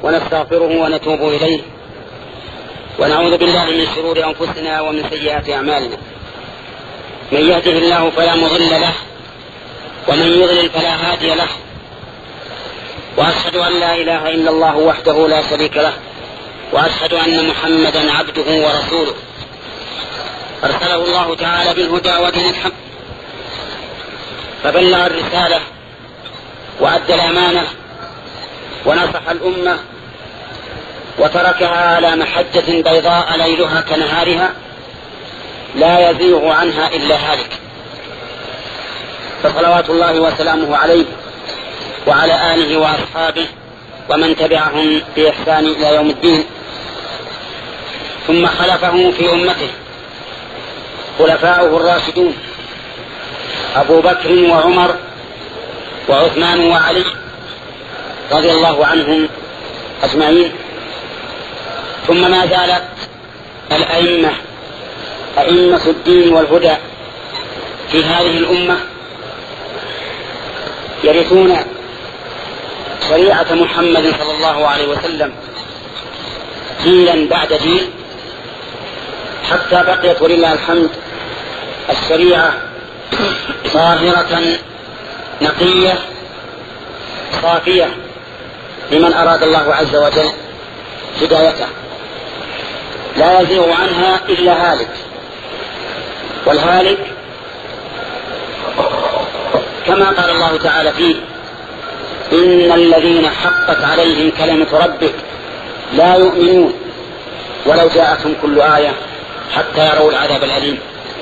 ونستغفره ونتوب إليه، ونعوذ بالله من شرور أنفسنا ومن سيئات أعمالنا. من يهده الله فلا مضل له، ومن يضلل فلا هادي له، وأشهد أن لا إله إلا الله وحده لا شريك له، وأشهد أن محمدا عبده ورسوله أرسله الله تعالى بالهدى ودين الحق، فبلغ الرسالة وأدى الأمانة ونصح الأمة وتركها على محجة بيضاء ليلها كنهارها لا يزيغ عنها إلا هالك، فصلوات الله وسلامه عليه وعلى آله وأصحابه ومن تبعهم بإحسان إلى يوم الدين. ثم خلفه في أمته خلفاؤه الراشدون أبو بكر وعمر وعثمان وعلي رضي الله عنهم أجمعين. ثم ما زالت أئمة الدين والهدى في هذه الأمة يرثون شريعة محمد صلى الله عليه وسلم جيلا بعد جيل، حتى بقيت ولله الحمد الشريعة طاهرة نقية صافية لمن أراد الله عز وجل هدايته، لا يزيغ عنها إلا هالك. والهالك كما قال الله تعالى فيه: إن الذين حقت عليهم كلمة ربك لا يؤمنون ولو جاءتهم كل آية حتى يروا العذاب الأليم.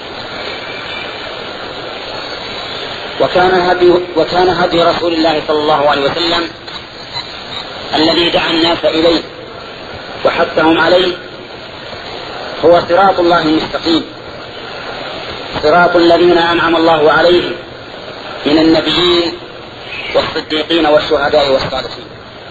وكان هدي رسول الله صلى الله عليه وسلم الذي دعا الناس إليه وحثهم عليه هو صراط الله المستقيم، صراط الذين أنعم الله عليهم من النبيين والصديقين والشهداء والصالحين.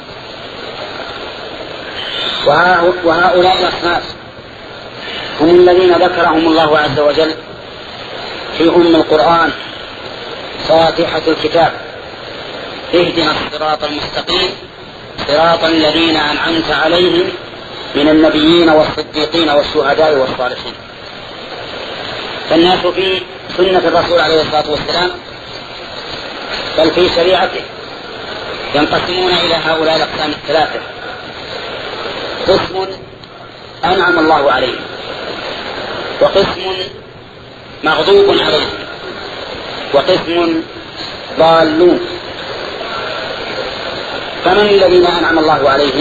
وهؤلاء الأصناف هم الذين ذكرهم الله عز وجل في القرآن فاتحة الكتاب: اهدنا الصراط المستقيم صراط الذين أنعمت عليهم من النبيين والصديقين والشهداء والصالحين. فالناس في سنة الرسول عليه الصلاة والسلام بل في شريعته ينقسمون إلى هؤلاء الأقسام الثلاثة: قسم أنعم الله عليه، وقسم مغضوب عليه، وقسم ضالون. فمن الذين أنعم الله عليهم؟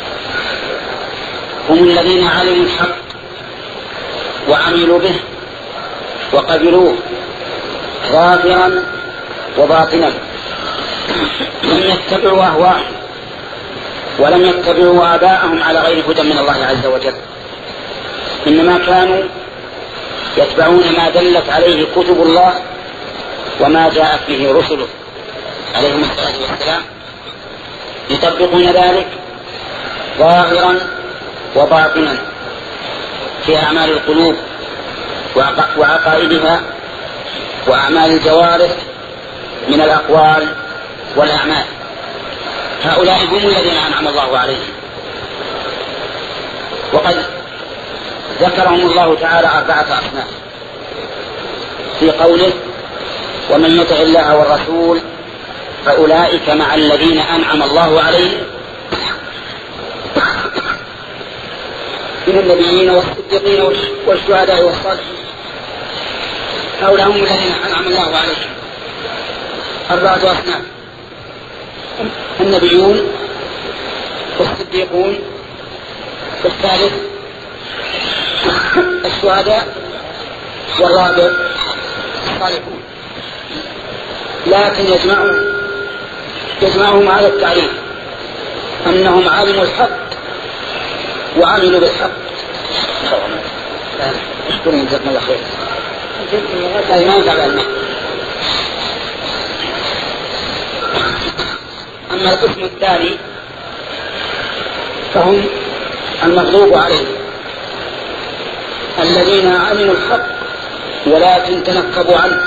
هم الذين علموا الحق وعملوا به وقبلوه ظاهرا وباطنا، لم يتبعوا أهواءهم ولم يتبعوا آباءهم على غير هدى من الله عز وجل، إنما كانوا يتبعون ما دلت عليه كتب الله وما جاءت به رسله عليهم الصلاة والسلام، يطبقون ذلك ظاهرا وباطنا في أعمال القلوب وعقائدها وأعمال الجوارح من الأقوال والأعمال. هؤلاء هم الذين أنعم الله عليهم. وقد ذكرهم الله تعالى 4 أصناف في قوله: ومن يطع الله والرسول فأولئك مع الذين أنعم الله عليهم من النبيين والصديقين والشهداء والصالحين. هؤلاء هم الذين أنعم الله عليهم. 4 أصناف: النبيون والصديقون، والثالث الشهداء، والرابع الصالحون. لكن يجمعهم على التعريف أنهم علموا الحق وعملوا بالحق. اشكرني جزاكم الله خير. ما ينفع بالماء. أما القسم الثاني فهم المغضوب عليهم، الذين علموا الحق ولكن تنكبوا عنه،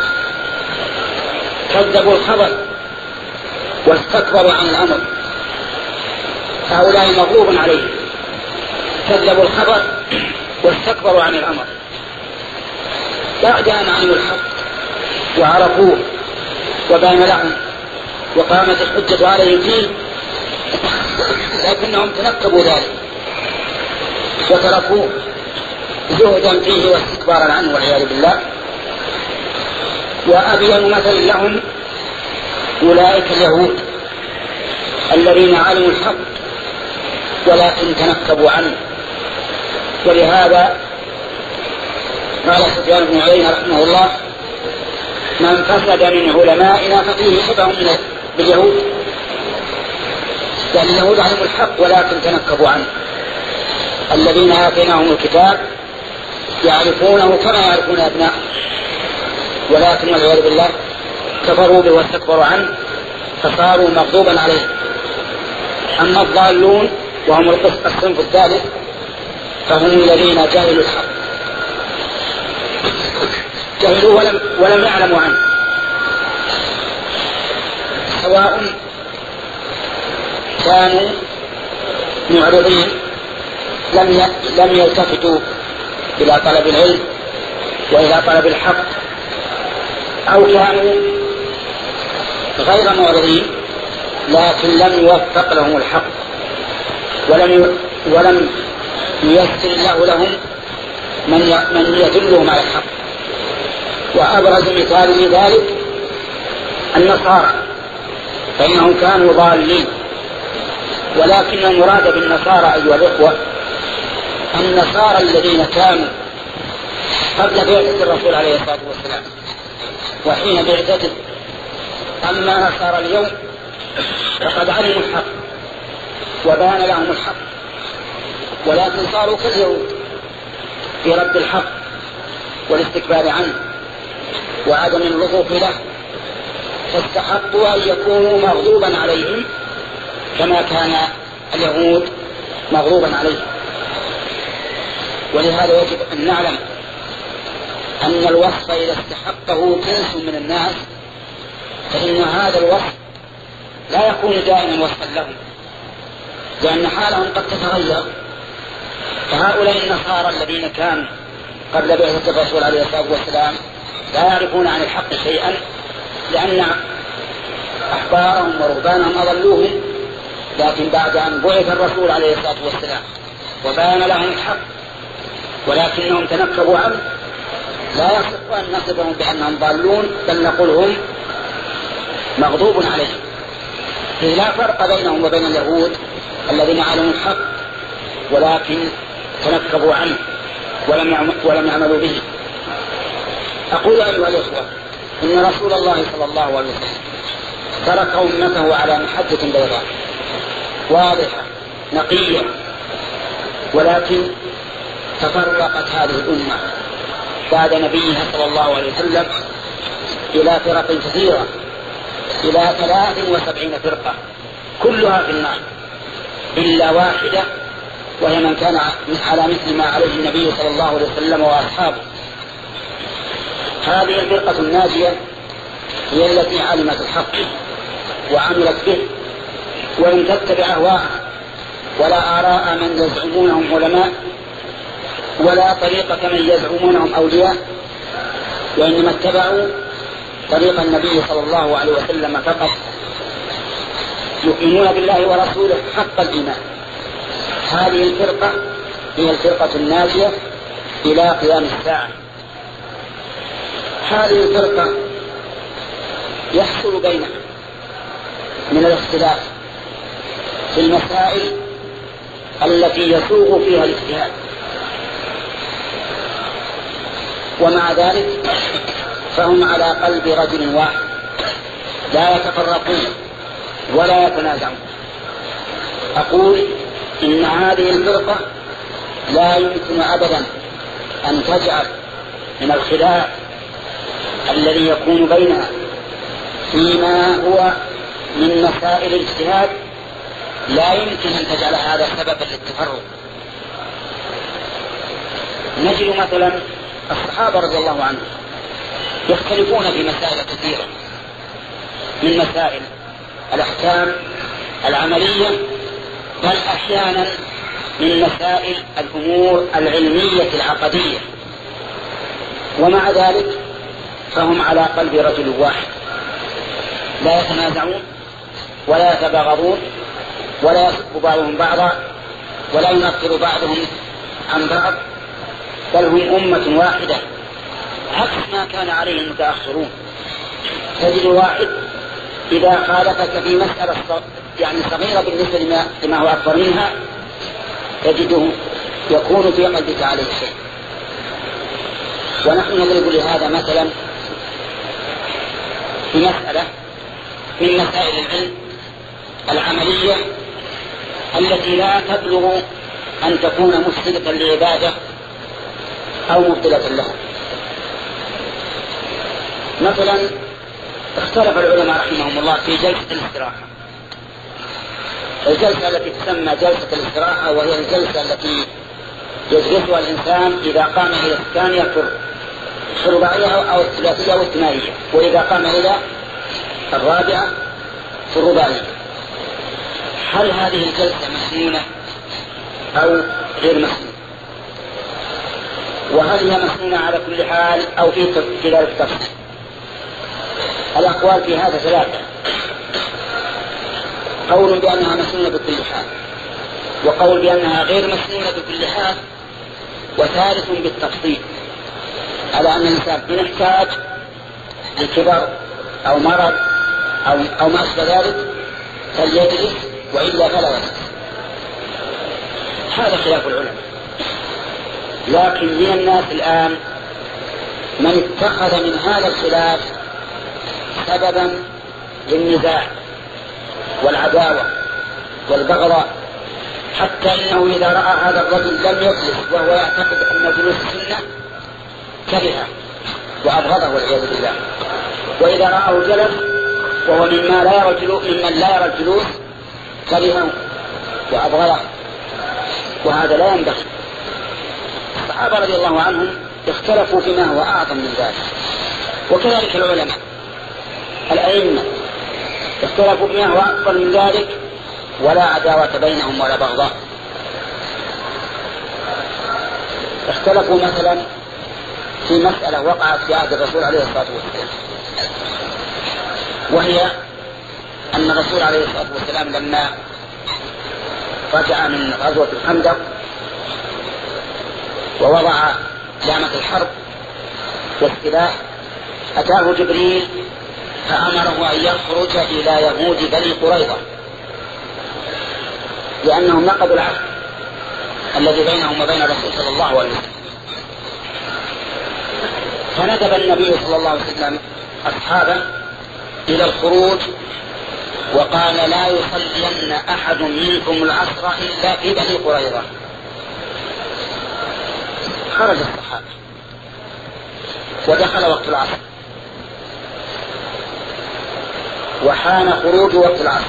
كذبوا الخبر واستكبروا عن الأمر، هؤلاء مغضوب عليهم، كذبوا الخبر واستكبروا عن الأمر بعد أن علموا الحق وعرفوه وبان لهم وقامت الحجة عليهم فيه، لكنهم تنكبوا ذلك وتركوه زهدا فيه واستكبارا عنه والعياذ بالله. وأبين مثل لهم أولئك اليهود الذين علموا الحق ولكن تنكبوا عنه. ولهذا قال سفيان بن عيينة رحمه الله: من فسد من علمائنا ففيه شبه باليهود، لأن اليهود علموا الحق ولكن تنكبوا عنه. الذين آتيناهم الكتاب يعرفونه كما يعرفون أبناءهم، ولكن والعياذ بالله كفروا به واستكبروا عنه فصاروا مغضوبا عليهم. أما الضالون وهم الصنف الثالث فهم الذين جهلوا الحق، جهلوا ولم يعلموا عنه، سواء كانوا معرضين لم يلتفتوا إلى طلب العلم وإلى طلب الحق، أو كانوا غير معرضين لكن لم يوفق لهم الحق ولم ييسر الله لهم من يدلهم على الحق. وأبرز مثال لذلك النصارى، فإنهم كانوا ضالين، ولكن المراد بالنصارى أيها الإخوة النصارى الذين كانوا قبل بعثة الرسول عليه الصلاة والسلام وحين بعثته. أما نصارى اليوم فقد علموا الحق وبان لهم الحق، ولكن صاروا كاليهود في رد الحق والاستكبار عنه وعدم اللطف له، فاستحقوا أن يكونوا مغضوبا عليهم كما كان اليهود مغضوبا عليهم. ولهذا يجب أن نعلم أن الوصف إذا استحقه جنس من الناس فإن هذا الوصف لا يكون دائما وصفا لهم، لأن حالهم قد تتغير. فهؤلاء النصارى الذين كانوا قبل بعثة الرسول عليه الصلاة والسلام لا يعرفون عن الحق شيئا، لأن أحبارهم ورهبانهم أضلوهم، لكن بعد أن بعث الرسول عليه الصلاة والسلام وبان لهم الحق ولكنهم تنكبوا عنه، لا يصح أن نصفهم بأنهم ضالون، بل نقول هم مغضوب عليهم. لا فرق بينهم وبين اليهود الذين علموا الحق ولكن تنكبوا عنه ولم يعملوا به. أقول أيها الأخوة إن رسول الله صلى الله عليه وسلم ترك أمته على محجة بيضاء واضحة نقية، ولكن تفرقت هذه الأمة بعد نبيها صلى الله عليه وسلم إلى فرق كثيرة، إلى 73 فرقة كلها في النار إلا واحدة، وهي من كان على مثل ما عليه النبي صلى الله عليه وسلم وأصحابه. هذه الفرقة الناجية هي التي علمت الحق وعملت به ولم تتبع أهواءها ولا آراء من يزعمونهم علماء ولا طريقة من يزعمونهم أولياء، وإنما اتبعوا طريق النبي صلى الله عليه وسلم فقط، يؤمنون بالله ورسوله حق الإيمان. هذه الفرقة هي الفرقة الناجية إلى قيام الساعة. هذه الفرقة يحصل بينها من الاختلاف في المسائل التي يسوغ فيها الاجتهاد، ومع ذلك فهم على قلب رجل واحد لا يتفرقون ولا يتنازعون. أقول إن هذه الفرقة لا يمكن أبدا أن تجعل من الخلاف الذي يكون بينها فيما هو من مسائل الاجتهاد، لا يمكن أن تجعل هذا سببا للتفرق. نجد مثلا الصحابة رضي الله عنهم يختلفون في مسائل كثيرة من مسائل الأحكام العملية بل أحيانا من مسائل الأمور العلمية العقدية، ومع ذلك فهم على قلب رجل واحد، لا يتنازعون ولا يتباغضون ولا يسب بعضهم بعضا ولا ينفر بعضهم عن بعض، بل هم أمة واحدة عكس ما كان عليه المتأخرون. تجد واحد إذا خالفك في مسألة يعني صغيرة بالنسبة لما هو أكبر منها تجده يكون في قلبك عليه شيء. ونحن نضرب لهذا مثلا في مسألة من مسائل العلم العملية التي لا تبلغ أن تكون مفسدة للعبادة أو مبطلة لها. مثلا اختلف العلماء رحمهم الله في جلسة الاستراحة. الجلسة التي تسمى جلسة الاستراحة وهي الجلسة التي يجلسها الإنسان إذا قام إلى الثانية في الرباعية أو الثلاثية أو الثنائية، وإذا قام إلى الرابعة في الرباعية. هل هذه الجلسة مسنونة أو غير مسنونة؟ وهل هي مسنونة على كل حال أو في ذلك تفصيل؟ الأقوال في هذا ثلاثة: قول بأنها مسنونة بكل حال، وقول بأنها غير مسنونة بكل حال، وثالث بالتفصيل، على أن الإنسان إن احتاج لكبر أو مرض أو ما أشبه ذلك فليجلس، وإلا فلا يجلس. هذا خلاف العلماء. لكن من الناس الآن من اتخذ من هذا الخلاف سببا للنزاع والعداوة والبغضاء، حتى إنه إذا رأى هذا الرجل لم يجلس وهو يعتقد أن جلوس السنة كرهه وأبغضه والعياذ بالله، وإذا رآه جلس وهو ممن لا يرى الجلوس كرهه وأبغضه، وهذا لا ينبغي. الصحابة رضي الله عنهم اختلفوا فيما هو أعظم من ذلك، وكذلك العلماء الأئمة اختلفوا فيما هو أكبر من ذلك، ولا عداوة بينهم ولا بغضاء. اختلفوا مثلا في مسألة وقعت في عهد الرسول عليه الصلاة والسلام، وهي أن الرسول عليه الصلاة والسلام لما رجع من غزوة الخندق ووضع لامة الحرب والسلاح أتاه جبريل فأمره أن يخرج إلى يهود بني قريظة، لأنهم نقضوا العهد الذي بينهم وبين الرسول صلى الله عليه وسلم. فندب النبي صلى الله عليه وسلم أصحابه إلى الخروج، وقال: لا يصلين أحد منكم العصر إلا في بني قريظة. خرج الصحابة ودخل وقت العصر، وحان خروج وقت العصر،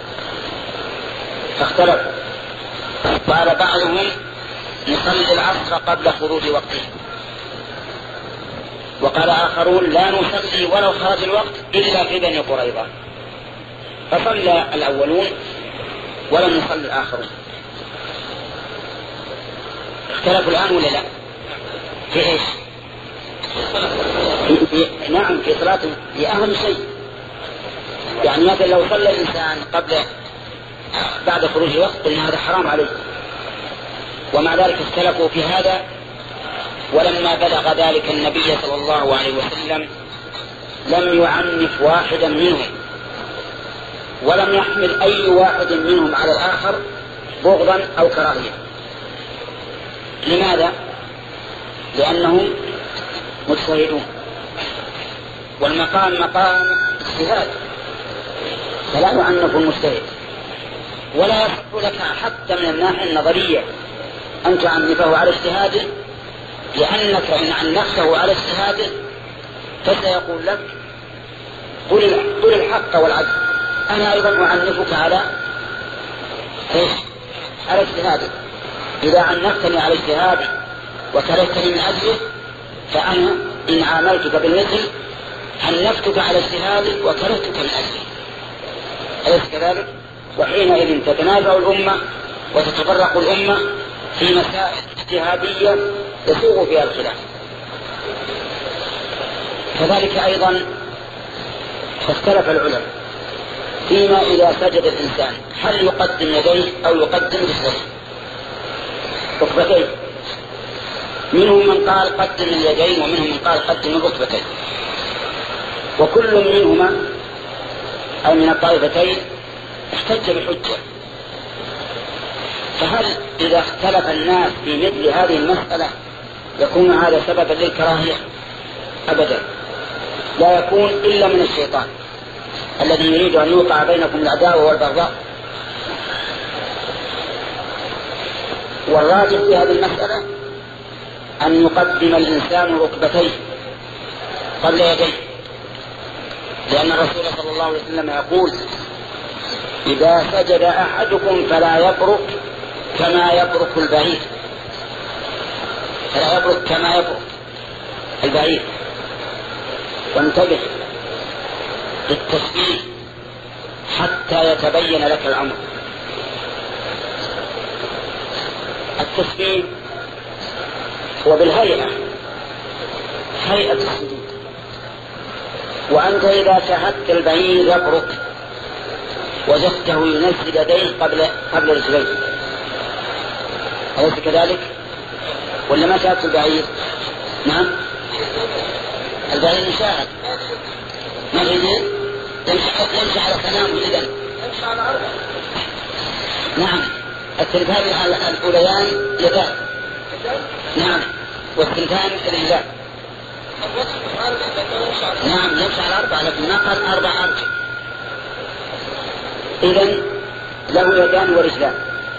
فاختلف. قال بعضهم: نصلي العصر قبل خروج وقته، وقال آخرون: لا نصلي ولو خرج الوقت إلا في بني قريظة. فصلى الأولون ولم يصلي الآخرون. اختلفوا الآن ولا لا؟ في إيش؟ نعم، في صلاة لأهم شيء. يعني مثلا لو صلى الإنسان بعد خروج الوقت قلنا هذا حرام عليه، ومع ذلك اختلفوا في هذا. ولما بلغ ذلك النبي صلى الله عليه وسلم لم يعنف واحدا منهم، ولم يحمل أي واحد منهم على الآخر بغضا أو كراهية. لماذا؟ لأنهم مجتهدون، والمقام مقام اجتهاد، فلا يعنف المجتهد، ولا يصح لك حتى من الناحية النظرية أن تعنفه على اجتهاده، لأنك إن عنفته على اجتهاده فسيقول لك: قل الحق والعدل، أنا أيضا أعنفك على اجتهادي. إذا عنفتني على اجتهادي وكرهتني من أجله، فأنا إن عاملتك بالمثل عنفتك على اجتهادي وكرهتك من أجله. أليس كذلك؟ وحينئذ تتنازع الأمة وتتفرق الأمة في مسائل اجتهادية يسوغ فيها الخلاف. كذلك أيضا فاختلف العلماء فيما إذا سجد الإنسان هل يقدم يديه أو يقدم رجليه ركبتيه. منهم من قال قدم اليدين ومنهم من قال قدم الركبتين، وكل منهما أي من الطائفتين احتج بحجة. فهل إذا اختلف الناس في مثل هذه المسألة يكون هذا سببا للكراهية؟ أبدا، لا يكون إلا من الشيطان الذي يريد أن يوقع بينكم العداوة والبغضاء. والراجح في هذه المسألة أن يقدم الإنسان ركبتيه قبل يديه، لأن الرسول صلى الله عليه وسلم يقول إذا سجد أحدكم فلا يبرك كما يبرك البعير، فلا يبرك كما يبرك البعير. وانتبه للتشبيه حتى يتبين لك الأمر. التشبيه هو بالهيئة، هيئة السجود. وأنت إذا شاهدت البعير يبرك وجدته ينزل يديه قبل رجليه، أليس كذلك؟ ولا ما شاهدت البعير؟ نعم، البعير يشاهد، ما يجي يمشي على كلامه. إذن يمشي على أرض. نعم، الثنتان الأوليان يدان، نعم، والثنتان رجلان. نعم، يمشي على أربعة، لكن ما قال 4 أرجل. إذن له يدان ورجلان.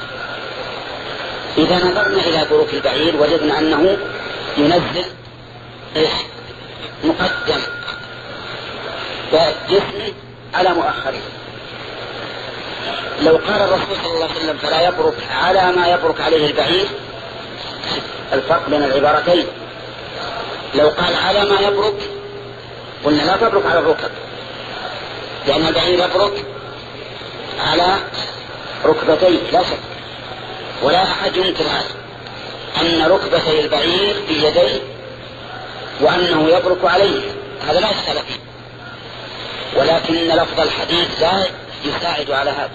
إذا نظرنا إلى بروك البعير وجدنا أنه ينزل مقدم وجسمه على مؤخره. لو قال الرسول صلى الله عليه وسلم فلا يبرك على ما يبرك عليه البعير، الفرق بين العبارتين. لو قال على ما يبرك قلنا لا تبرك على الركب، لأن البعير يبرك على ركبتيه لا شك، ولا أحد ينكر هذا أن ركبتي البعير بيديه وأنه يبرك عليه، هذا لا إشكال فيه. ولكن لفظ الحديث لا يساعد على هذا.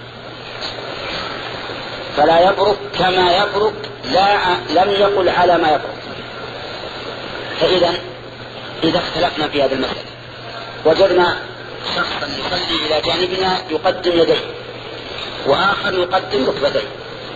فلا يبرك كما يبرك، لم يقل على ما يبرك. فإذا إذا اختلفنا في هذه المسألة وجدنا شخصا يصلي إلى جانبنا يقدم يديه وآخر يقدم ركبتيه،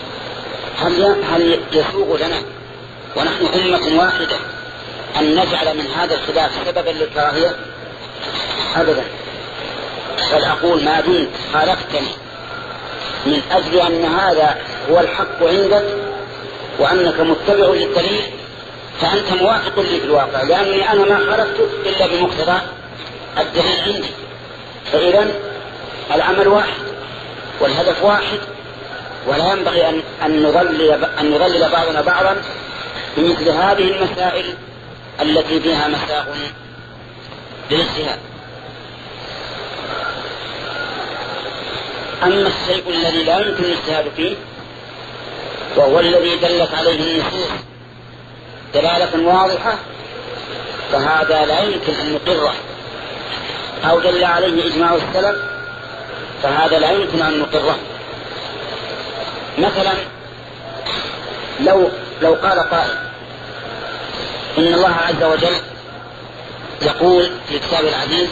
هل يسوغ لنا ونحن أمة واحدة أن نجعل من هذا الخلاف سببا للكراهية؟ أبدا. بل أقول ما دمت خالفتني من أجل أن هذا هو الحق عندك وأنك متبع للدليل فأنت موافق لي في الواقع، لأني أنا ما خالفتك إلا بمقتضى الدليل عندي. فإذا العمل واحد والهدف واحد، ولا ينبغي أن نضلل بعضنا بعضا بمثل هذه المسائل التي فيها مساغ للاجتهاد. أما الشيء الذي لا يمكن الاجتهاد فيه وهو الذي دلت عليه النصوص دلالة واضحة فهذا لا يمكن أن نقره، أو دل عليه إجماع السلف فهذا لا يمكن أن نقره. مثلا لو قال قائل إن الله عز وجل يقول في كتاب العزيز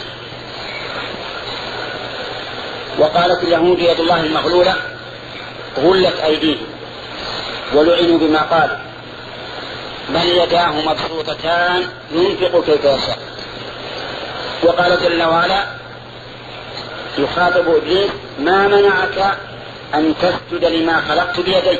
وقالت اليهود يد الله المغلولة غلت أيديهم ولعنوا بما قال بل يداه مبسوطتان ينفق كيف يشاء. وقال جل وعلا يخاطب إبليس ما منعك أن تسجد لما خلقت بيدي.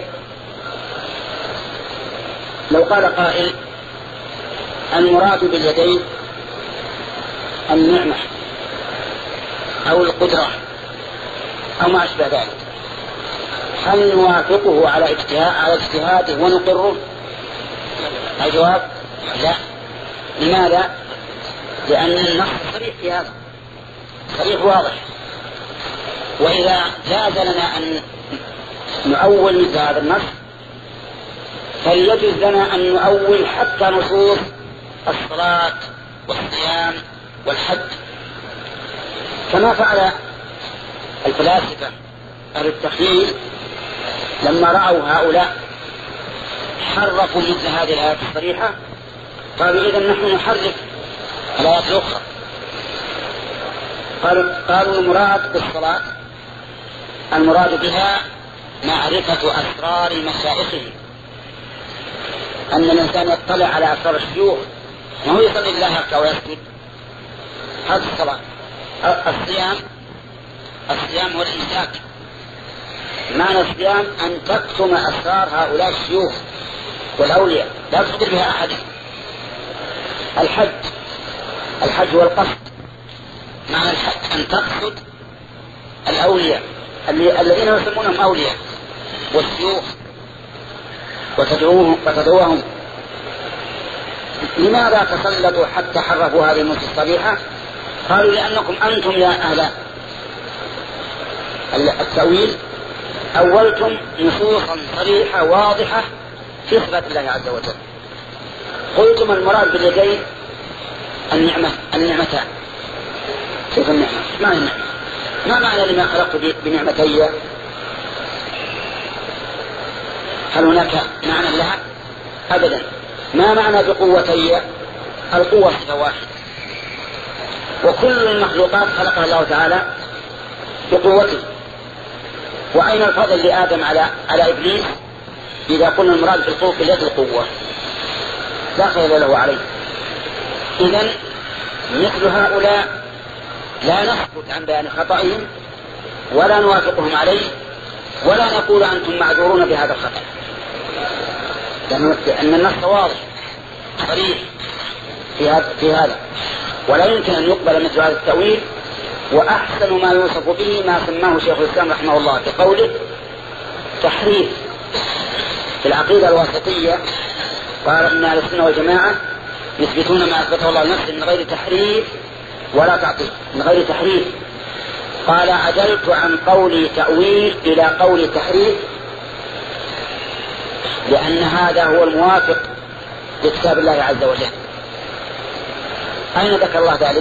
لو قال قائل المراد باليدين النعمة أو القدرة أو ما أشبه ذلك، هل نوافقه على اجتهاده ونقره؟ الجواب لا. لماذا؟ لأن النص صريح في هذا، صريح واضح. وإذا جاز لنا أن نؤول مثل هذا النص فليجوز لنا أن نؤول حتى نصوص الصلاة والصيام والحج، كما فعل الفلاسفة أهل التخييل لما رأوا هؤلاء حرفوا مثل هذه الآيات الصريحة، قالوا إذن نحن نحرف الآيات الأخرى. قالوا المراد بالصلاة المراد بها معرفة أسرار مشايخه، أن الإنسان يطلع على أسرار الشيوخ، ما هو يصلي الله يركع ويسجد، هذا الصلاة. الصيام هو الإمساك، معنى الصيام أن تكتم أسرار هؤلاء الشيوخ والأولياء لا تخبر بها أحد. الحج هو القصد، معنى الحج أن تقصد الأولياء الذين يسمونهم أولياء والشيوخ وتدعوهم. لماذا تسلطوا حتى حرفوا هذه النصوص الصريحة؟ قالوا لأنكم أنتم يا أهل التأويل أولتم نصوصا صريحة واضحة في صفات الله عز وجل، قلتم المراد باليدين النعمتان. كيف النعمة؟ ما هي النعمة؟ ما معنى لما خلقت بنعمتي؟ هل هناك معنى لها؟ أبدا. ما معنى بقوتي؟ القوة صفة واحدة، وكل المخلوقات خلقها الله تعالى بقوته. وأين الفضل لآدم على إبليس إذا قلنا المراد بالقوة باليد القوة؟ لا خير له عليه. إذن مثل هؤلاء لا نسكت عن بيان خطئهم ولا نوافقهم عليه ولا نقول أنتم معذورون بهذا الخطأ، لأن النص واضح صريح في هذا، ولا يمكن أن يقبل مثل هذا التأويل. وأحسن ما يوصف به ما سماه شيخ الإسلام رحمه الله بقوله تحريف. في العقيدة الواسطية قال إن أهل السنة والجماعة يثبتون ما أثبته الله لنفسه من غير تحريف ولا تعطيل، من غير تحريف. قال عدلت عن قول تأويل إلى قول تحريف لأن هذا هو الموافق لكتاب الله عز وجل. أين ذكر الله ذلك؟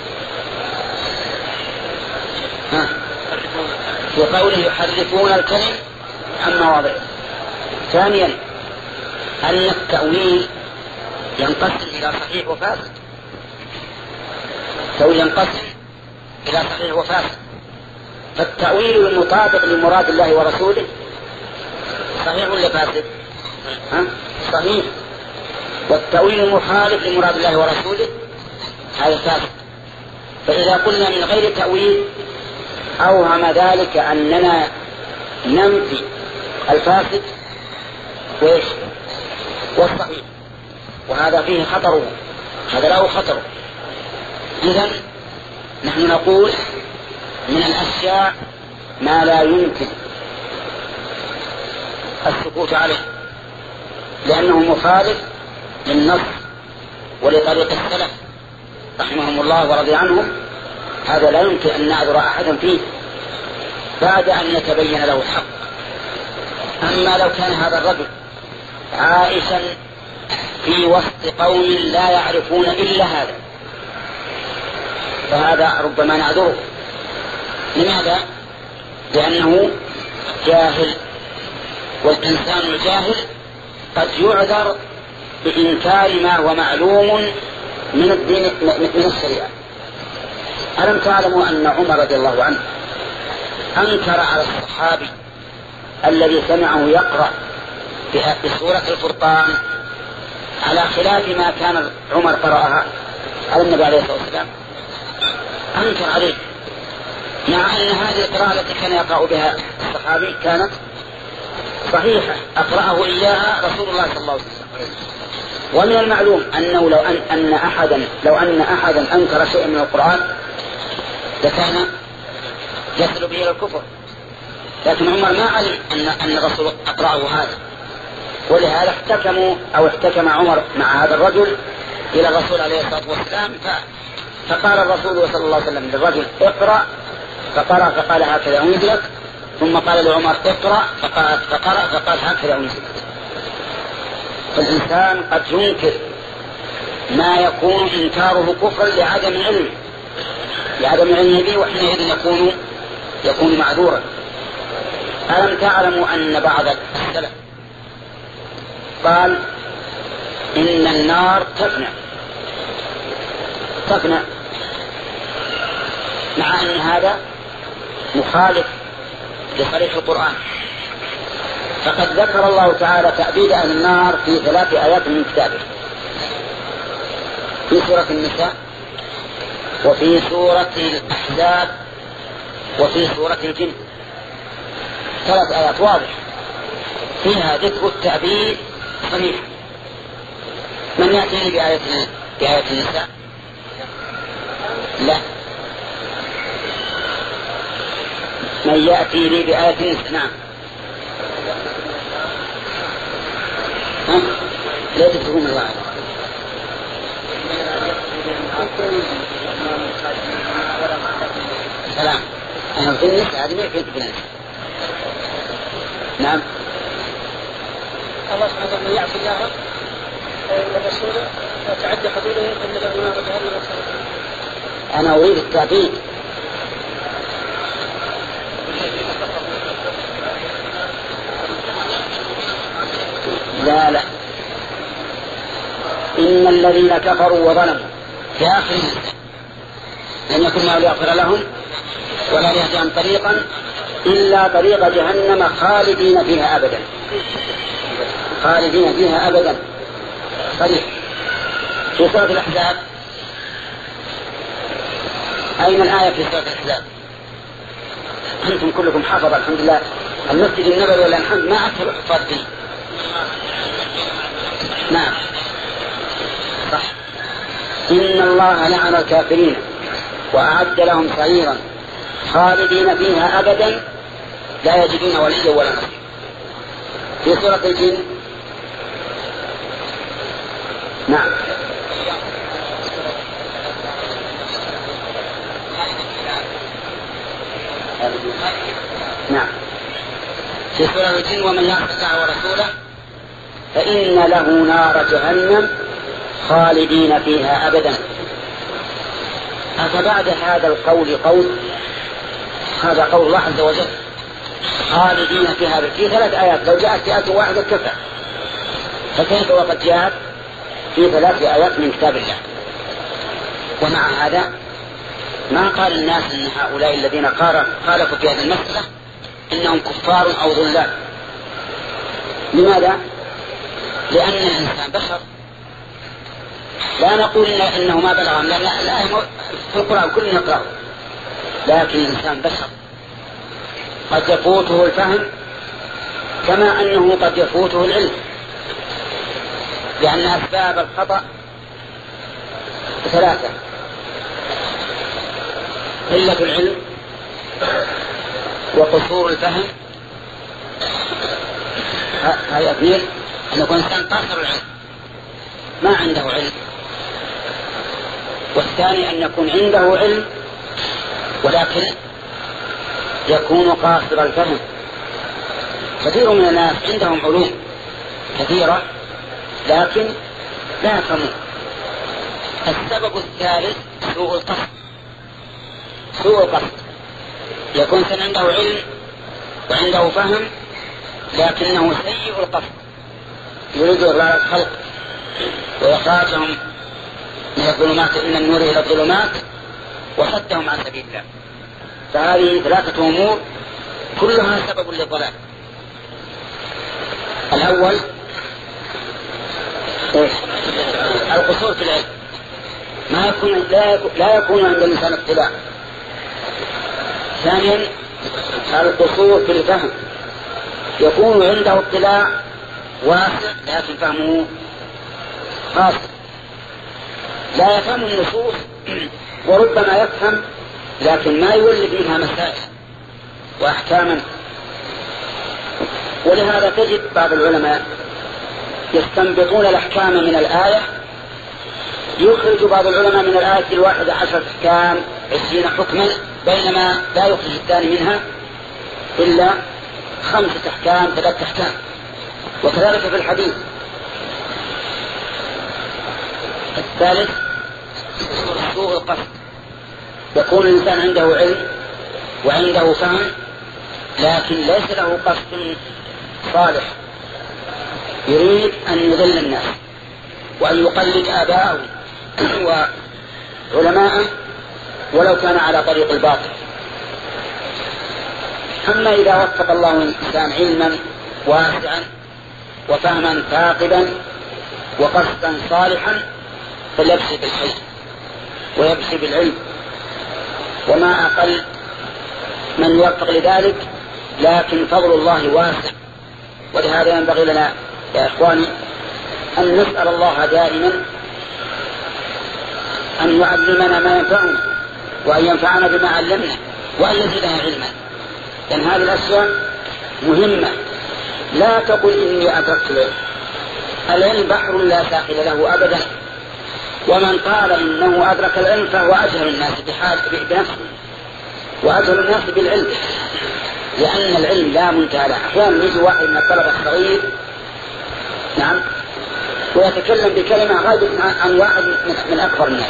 في قوله يحرفون الكلم عن مواضعه. ثانيا أن التأويل ينقسم إلى صحيح وفاسد. التأويل ينقسم إلى صحيح وفاسد، فالتأويل المطابق لمراد الله ورسوله صحيح ولا فاسد؟ صحيح. والتأويل المخالف لمراد الله ورسوله هذا فاسد. فإذا قلنا من غير تأويل أوهم ذلك أننا ننفي الفاسد وإيش والصحيح، وهذا فيه خطره، هذا له خطره. إذن نحن نقول من الأشياء ما لا يمكن السكوت عليه لأنه مخالف للنص ولطريق السلف رحمهم الله ورضي عنهم. هذا لا يمكن أن نعذر أحدا فيه بعد أن يتبين له الحق. أما لو كان هذا الرجل عائشا في وسط قوم لا يعرفون إلا هذا فهذا ربما نعذره. لماذا؟ لأنه جاهل، والإنسان الجاهل قد يعذر بإنكار ما هو معلوم من الدين من الشريعة. ألم تعلموا أن عمر رضي الله عنه أنكر على الصحابي الذي سمعه يقرأ بسورة الفرقان على خلاف ما كان عمر قرأها على النبي عليه الصلاة والسلام؟ أنكر عليه، مع أن هذه القراءة التي كان يقرأ بها الصحابي كانت صحيحة، أقرأه إياها رسول الله صلى الله عليه وسلم. ومن المعلوم أنه لو أن أحدا أنكر شيئا من القرآن لكان يصل به إلى الكفر، لكن عمر ما علم أن الرسول أقرأه هذا، ولهذا احتكم عمر مع هذا الرجل إلى الرسول عليه الصلاة والسلام، فقال الرسول صلى الله عليه وسلم للرجل اقرأ، فقرأ فقال هكذا أنزلت، ثم قال لعمر اقرأ فقرأ فقال هكذا أنزلت. فالإنسان قد ينكر ما يكون إنكاره كفرا لعدم علمه به، وحينئذ يكون معذورا. ألم تعلموا أن بعض السلف قال إن النار تفنى، مع أن هذا مخالف لصريح القرآن. فقد ذكر الله تعالى تأبيد أهل النار في 3 آيات من كتابه، في سورة النساء، وفي سورة الأحزاب، وفي سورة الجن. 3 آيات واضحة فيها ذكر التأبيد صريح. من يأتيني بآية النساء؟ لا. من يأتي لي بآية النساء؟ نعم. لا تكتبون الله. سلام. أنا في النساء هذه ما يكون في النساء. نعم. الله سبحانه وتعالى يعصي الله ورسوله وتعدى حدوده أن له نار جهنم. أنا أريد التعبيد. لا إن الذين كفروا وظلموا في آخر لن يكن الله ليغفر لهم ولا ليهديهم طريقا إلا طريق جهنم خالدين فيها أبدا صريح. في سورة الأحزاب أين الآية في سورة الأحزاب؟ أنتم كلكم حافظ الحمد لله. المسجد النبوي ولا الحمد ما أكثر الحفاظ فيه. نعم صح. إن الله لعن الكافرين وأعد لهم سعيرا خالدين فيها أبدا لا يجدون وليا ولا نصيرا. في سورة الجن نعم نعم في سورة الجن ومن يعص الله ورسوله فإن له نار جهنم خالدين فيها أبدا. أفبعد هذا القول هذا قول الله عز وجل خالدين فيها في 3 آيات، لو جاءت آية واحدة كفى، فكيف وقد جاءت في 3 آيات من كتاب الله؟ ومع هذا ما قال الناس أن هؤلاء الذين خالفوا في هذه المسألة إنهم كفار أو ضلال. لماذا؟ لأن الإنسان بشر، لا نقول إنه ما بلغ، لا في القرآن كلنا نقرأ، لكن الإنسان بشر قد يفوته الفهم كما أنه قد يفوته العلم، لأن أسباب الخطأ 3: قلة العلم وقصور الفهم، هذا 2، أن يكون إنسان قاصر العلم ما عنده علم، والثاني أن يكون عنده علم ولكن يكون قاصر الفهم. كثير من الناس عندهم علوم كثيرة لكن لا يفهمون. السبب الثالث سوء القصد. يكون إنسان عنده علم وعنده فهم لكنه سيء القصد، يريد إضلال الخلق وإخراجهم من الظلمات إلى النور إلى الظلمات وصدهم عن سبيل الله. فهذه 3 أمور كلها سبب للضلال. الأول القصور في العلم، لا يكون عند الإنسان اطلاع. ثانيا القصور في الفهم، يكون عنده اطلاع واسع لكن فهمه قاصر، لا يفهم النصوص وربما يفهم لكن ما يولد منها مسائل وأحكاما. ولهذا تجد بعض العلماء يستنبطون الأحكام من الآية، يخرج بعض العلماء من الآية 11 أحكام 20 حكما بينما لا يخرج الثاني منها إلا 5 أحكام 3 أحكام. وكذلك في الحديث. الثالث سوء القصد، يكون الإنسان عنده علم وعنده فهم لكن ليس له قصد صالح، يريد أن يضل الناس وأن يقلد آباءه وعلماءه ولو كان على طريق الباطل. أما إذا وفق الله الإنسان علما واسعا وفهما ثاقبا وقصدا صالحا فليبشر بالخير ويبشر بالعلم، وما أقل من يوفق لذلك، لكن فضل الله واسع. ولهذا ينبغي لنا يا إخواني أن نسأل الله دائما أن يعلمنا ما ينفعنا وأن ينفعنا بما علمنا وأن يزيدنا علما، لأن هذه الأشياء مهمة. لا تقل إني أدركت العلم، العلم بحر لا ساحل له أبدا، ومن قال إنه أدرك العلم فهو أجهل الناس بنفسه وأجهل الناس بالعلم، لأن العلم لا منتهى له. أحيانا يجي واحد من الطلبة الصغير نعم ويتكلم بكلمة غايبة عن واحد من أكبر الناس،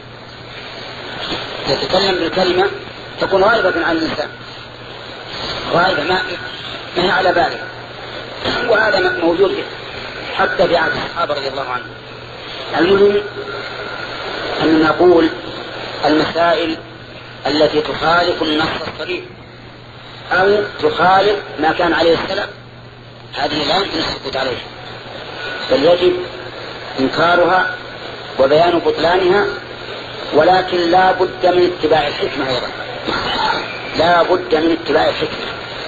يتكلم بالكلمة تكون غائبة عن الإنسان، غائبة ما هي على باله. وهذا موجود حتى في عهد الصحابة رضي الله عنهم. المهم أن نقول المسائل التي تخالف النص الصريح أو تخالف ما كان عليه السلف هذه لا يمكن السكوت عليها، بل يجب إنكارها وبيان بطلانها، ولكن لا بد من اتباع الحكمة أيضا، لا بد من اتباع الحكمة.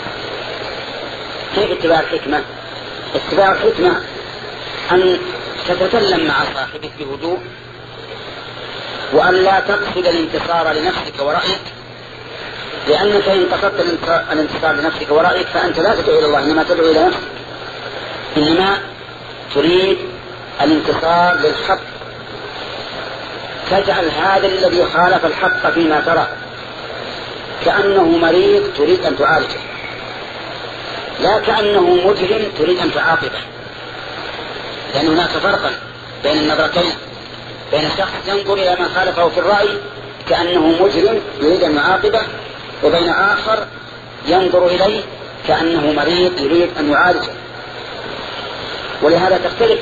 كيف اتباع الحكمة؟ اتباع الحكمة أن تتكلم مع صاحبك بهدوء، وأن لا تقصد الانتصار لنفسك ورأيك، لأنك إن قصدت الانتصار لنفسك ورأيك فأنت لا تدعو إلى الله، إنما تدعو إلى نفسك، إنما تريد الانتصار للحق. تجعل هذا الذي خالف الحق فيما ترى كأنه مريض تريد أن تعالجه، لا كأنه مجرم تريد أن تعاقبه، لأن هناك فرقا بين النظرتين، بين شخص ينظر إلى من خالفه في الرأي كأنه مجرم يريد أن يعاقبه، وبين آخر ينظر إليه كأنه مريض يريد أن يعالجه. ولهذا تختلف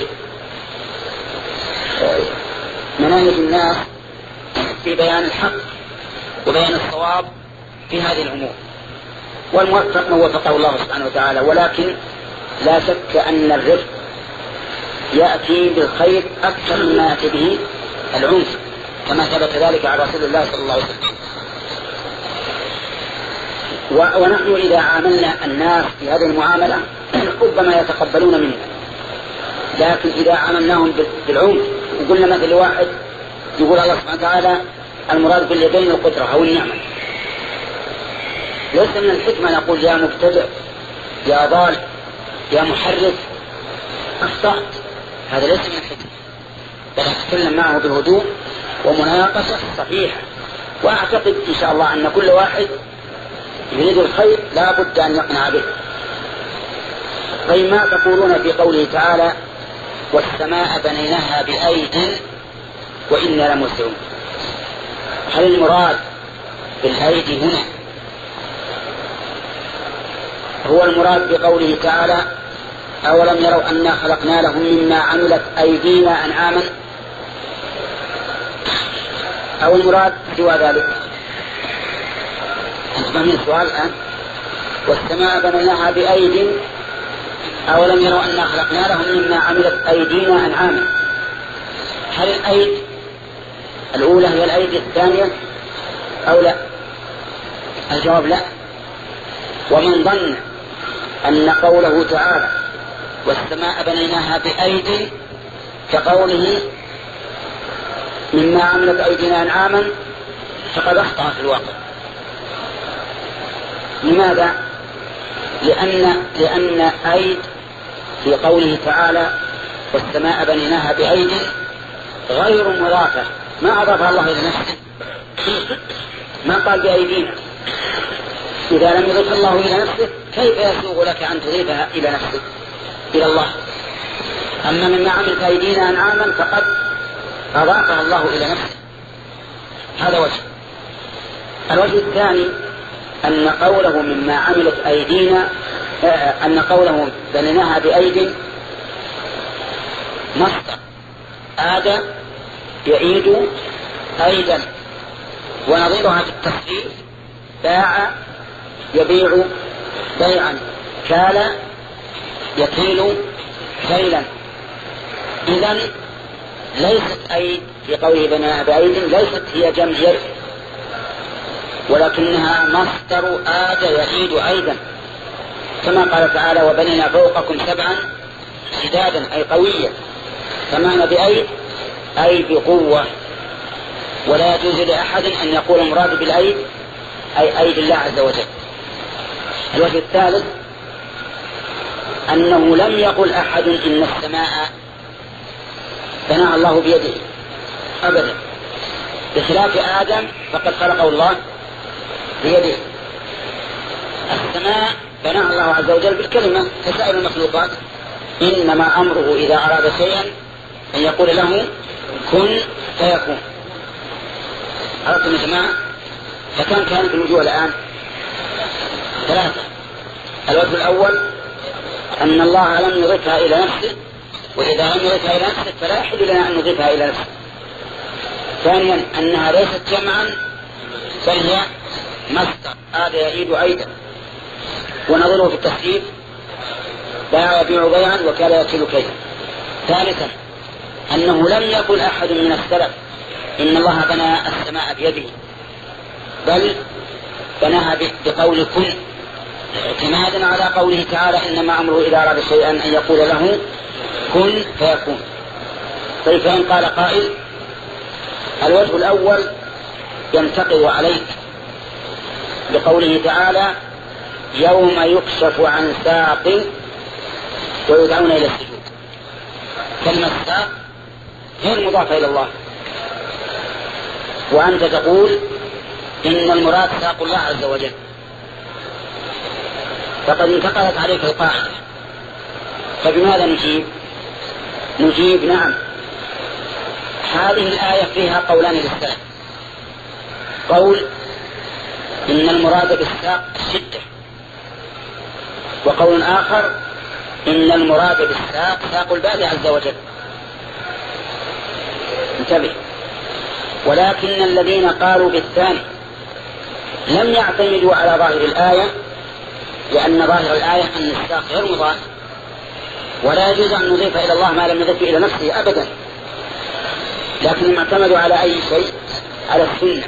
مناهج الناس في بيان الحق وبيان الصواب في هذه الأمور، والموفق من وفقه الله سبحانه وتعالى. ولكن لا شك أن الرفق يأتي بالخير أكثر مما يأتي به العنف، كما ثبت ذلك على رسول الله صلى الله عليه وسلم. ونحن إذا عاملنا الناس في هذه المعاملة ربما يتقبلون منا، لكن إذا عاملناهم بالعنف وقلنا مثل واحد يقول الله سبحانه وتعالى المراد باليدين القدرة أو النعمة، ليس من الحكمة نقول يا مبتدع يا ضال يا محرف أخطأت، هذا ليس من الحكمة، بل أتكلم معه بهدوء ومناقشة صحيحة. وأعتقد إن شاء الله أن كل واحد يريد الخير لا بد أن يقنع به. طيب ما تقولون في قوله تعالى والسماء بنيناها بأيد وإنا لموسعون؟ هل المراد بالأيدي هنا هو المراد بقوله تعالى أولم يروا أنا خلقنا لهم مما عملت أيدينا أنعاما، أو المراد سوى ذلك؟ أنتم من السؤال الآن. والسماء بنيناها بأيد أولم يروا أنا خلقنا لهم مما عملت أيدينا أنعاما، هل الأيد الأولى هي الأيدي الثانية أو لا؟ الجواب لا. ومن ظن أن قوله تعالى والسماء بنيناها بأيد كقوله مما عملت أيدينا أنعاما فقد أخطأ في الواقع. لماذا؟ لأن أيد في قوله تعالى والسماء بنيناها بأيد غير مضافة، ما أضافها الله إلى نفسه، ما قال بأيدينا. إذا لم يضف الله إلى نفسه كيف يسوغ لك أن تضيفها إلى نفسك إلى الله؟ أما مما عملت أيدينا أنعاما فقد أضافها الله إلى نفسه. هذا وجه. الوجه الثاني أن قوله مما عملت أيدينا، أن قوله بنيناها بأيد مصدر آد يعيد أيدا، ونظيرها في التصريف باع يبيع بيعا، كال يكيل كيلا. إذن ليست أيد في قوله بناها بأيد ليست هي جمع يد، ولكنها مصدر آد يعيد أيضا، كما قال تعالى وبنينا فوقكم سبعا شدادا أي قوية. فمعنى بأيد أي بقوة، ولا يجوز لأحد أن يقول المراد بالأيد أي أيد الله عز وجل. الوجه الثالث أنه لم يقل أحد إن السماء بناها الله بيده أبدا، بخلاف آدم فقد خلقه الله بيده. السماء بناها الله عز وجل بالكلمة كسائر المخلوقات، إنما أمره إذا أراد شيئا أن يقول له كن فيكون. عرفتم يا جماعة؟ فكم كانت الوجوه الآن؟ ثلاثة. الوجه الأول أن الله لم يضيفها إلى نفسه، وإذا لم يضيفها إلى نفسه فلا يحل لنا أن نضيفها إلى نفسه. ثانيا أنها ليست جمعا بل هي مصدر هذا يعيد أيضا، ونظره في التسليم باع يبيع بيعا وكان يكيل كيلا. ثالثا أنه لم يقل أحد من السلف إن الله بنى السماء بيده، بل بناها بقول كن، اعتمادا على قوله تعالى إنما أمره إذا أراد شيئا أن يقول له كن فيكون. طيب فإن قال قائل الوجه الأول ينتقل عليك بقوله تعالى يوم يكشف عن ساق ويدعون إلى السجود. كلمة ساق غير مضافة إلى الله، وأنت تقول إن المراد ساق الله عز وجل، فقد انتقلت عليك القاعدة. فبماذا نجيب؟ نجيب نعم، هذه الآية فيها قولان للسلف، قول إن المراد بالساق الشدة، وقول آخر إن المراد بالساق ساق الباري عز وجل. انتبه. ولكن الذين قالوا بالثاني لم يعتمدوا على ظاهر الآية، لأن ظاهر الآية أن الساق غير مضاف، ولا يجوز أن نضيف إلى الله ما لم يضيف إلى نفسه أبدا، لكنهم اعتمدوا على أي شيء؟ على السنة.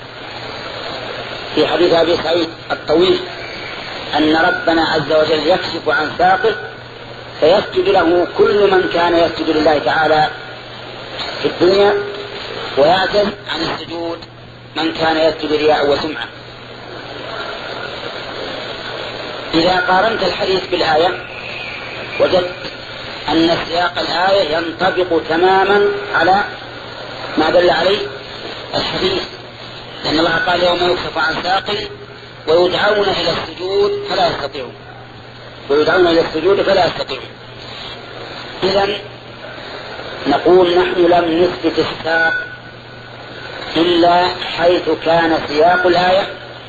في حديث أبي سعيد الطويل أن ربنا عز وجل يكشف عن ساقه فيسجد له كل من كان يسجد لله تعالى في الدنيا، ويعجز عن السجود من كان يسجد رياء وسمعة. إذا قارنت الحديث بالآية وجدت أن سياق الآية ينطبق تماما على ما دل عليه الحديث، لأن الله قال يوم يكشف عن ساق ويدعون إلى السجود فلا يستطيعون، ويدعون إلى السجود فلا يستطيعون. إذن نقول نحن لم نثبت الساق إلا حيث كان سياق الآية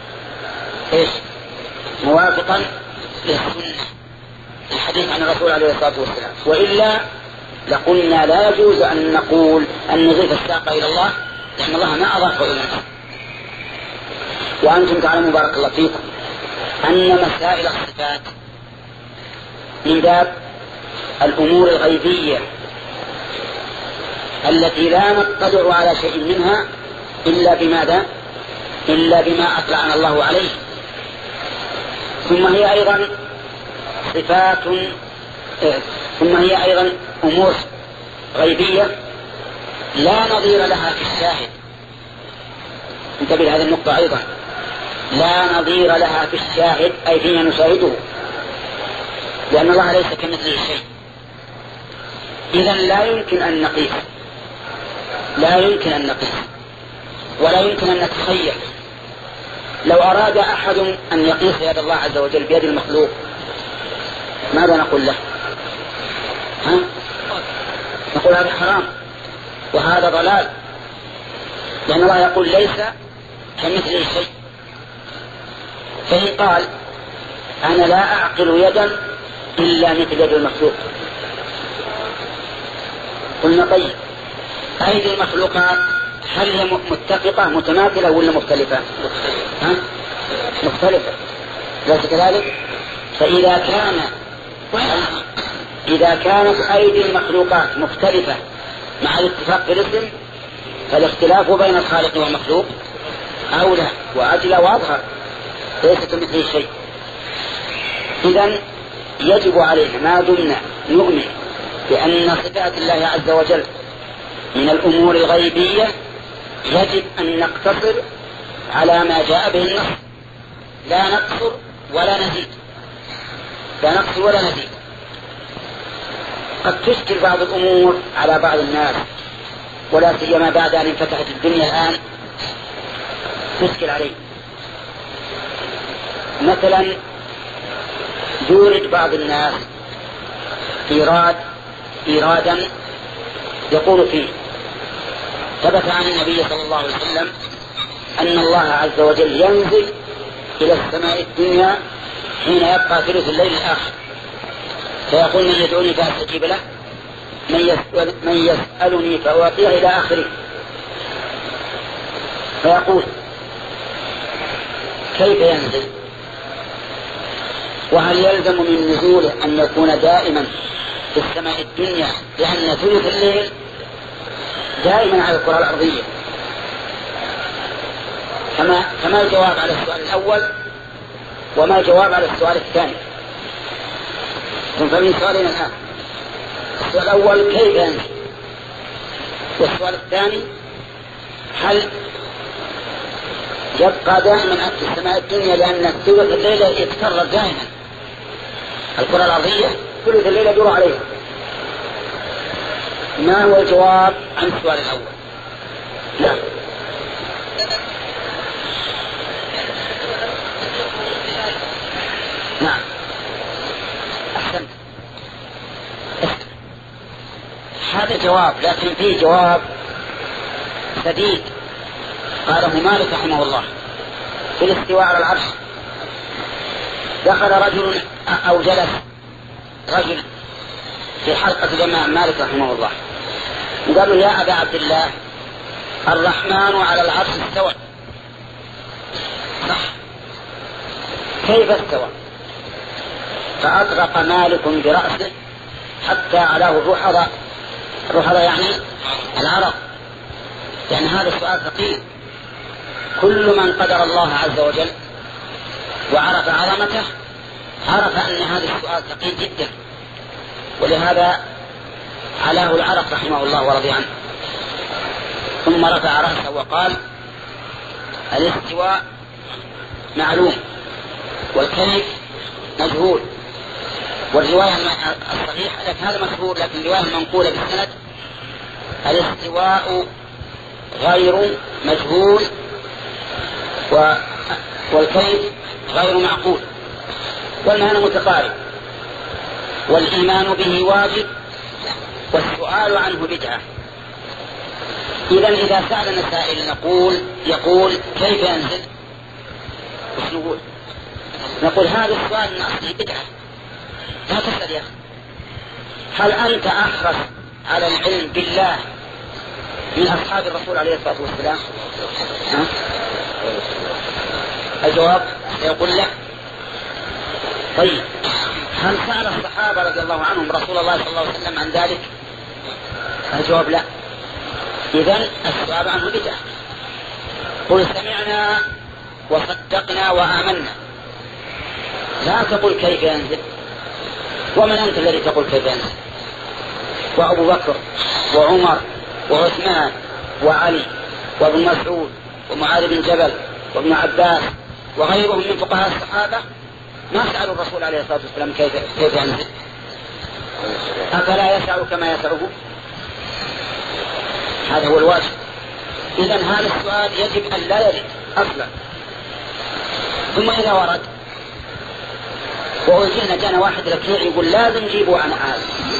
موافقا للسنة، الحديث عن الرسول عليه الصلاة والسلام، وإلا لقلنا لا يجوز أن نقول أن نضيف الساق إلى الله، لأن الله ما أضافه إلى نفسه. وأنتم تعلمون بارك الله فيكم أن مسائل الصفات من باب الأمور الغيبية التي لا نطلع على شيء منها إلا بماذا؟ إلا بما أطلعنا الله عليه. ثم هي أيضا صفات، ثم هي أيضا أمور غيبية لا نظير لها في الشاهد. انتبه هذه النقطة أيضا، لا نظير لها في الشاهد أي فيما نشاهده، لأن الله ليس كمثله شيء. إذن لا يمكن أن نقيس، لا يمكن أن نقيس، ولا يمكن أن نتخيل لو أراد أحد أن يقيس يد الله عز وجل بيد المخلوق ماذا نقول له؟ نقول هذا حرام وهذا ضلال، لأن الله يقول ليس كمثله شيء. فإن قال أنا لا أعقل يدا إلا مثل يد المخلوق، قلنا طيب أيدي المخلوقات هل هي متفقة متماثلة ولا مختلفة؟ مختلفة، ليس كذلك؟ إذا كانت أيدي المخلوقات مختلفة مع الاتفاق في الاسم، فالاختلاف بين الخالق والمخلوق أولى وأجلى وأظهر، ليس كمثله شيء. إذن يجب علينا ما دمنا نؤمن بأن صفات الله عز وجل من الأمور الغيبية يجب أن نقتصر على ما جاء به النص، لا نقصر ولا نزيد، لا نقصر ولا نزيد. قد تشكل بعض الأمور على بعض الناس، ولا سيما بعد أن انفتحت الدنيا الآن تشكل عليه. مثلا يورد بعض الناس إيرادا يقول فيه ثبت عن النبي صلى الله عليه وسلم أن الله عز وجل ينزل إلى السماء الدنيا حين يبقى ثلث الليل الآخر، فيقول من يدعوني فأستجيب له، من يسألني فأعطيه إلى آخره. فيقول كيف ينزل؟ وهل يلزم من نزوله أن يكون دائما في السماء الدنيا، لأن ثلث الليل دائما على الكرة الأرضية؟ فما الجواب على السؤال الأول وما الجواب على السؤال الثاني؟ فمن سؤالين الآن، السؤال الأول كيف ينزل، والسؤال الثاني هل يبقى دائما في السماء الدنيا لأن ثلث الليلة يتكرر دائما، الكرة الأرضية ثلث الليلة يدور عليها. ما هو الجواب عن السؤال الأول؟ نعم. نعم أحسنت، هذا جواب، لكن فيه جواب سديد قاله مالك رحمه الله في الاستواء على العرش. دخل رجل أو جلس رجل في حلقة الإمام مالك رحمه الله وقالوا يا أبا عبد الله الرحمن على العرش استوى، صح، كيف استوى؟ فأطرق مالك برأسه حتى علاه الرحضة، الرحضة يعني العرق، لأن هذا السؤال ثقيل. كل من قدر الله عز وجل وعرف عظمته عرف أن هذا السؤال ثقيل جدا، ولهذا علاه العرق رحمه الله ورضي عنه. ثم رفع رأسه وقال الاستواء معلوم والكيف مجهول، والرواية الصحيحة لك هذا مشهور، لكن الرواية المنقولة بالسند الاستواء غير مجهول والكيف غير معقول، والمعنى متقارب، والإيمان به واجب والسؤال عنه بدعة. إذا سألنا سائل يقول كيف ينزل؟ وش نقول؟ نقول هذا السؤال من أصله بدعة، لا تسأل يا أخي. هل أنت أحرص على العلم بالله من أصحاب الرسول عليه الصلاة والسلام؟ الجواب سيقول لا. طيب هل سأل الصحابة رضي الله عنهم رسول الله صلى الله عليه وسلم عن ذلك؟ الجواب لا. إذن السؤال عنه بدعة. قل سمعنا وصدقنا وآمنا، لا تقل كيف ينزل. ومن أنت الذي تقول كيف ينزل؟ وأبو بكر وعمر وعثمان وعلي وابن مسعود ومعاذ بن جبل وابن عباس وغيرهم من فقهاء الصحابة ما سألوا الرسول عليه الصلاة والسلام كيف ينزل. أفلا يسع كما يسعه؟ هذا هو الواجب. إذن هذا السؤال يجب أن لا يرد أصلا، ثم إذا ورد وأجينا جانا واحد ركيع يقول لازم جيبوا عن آل،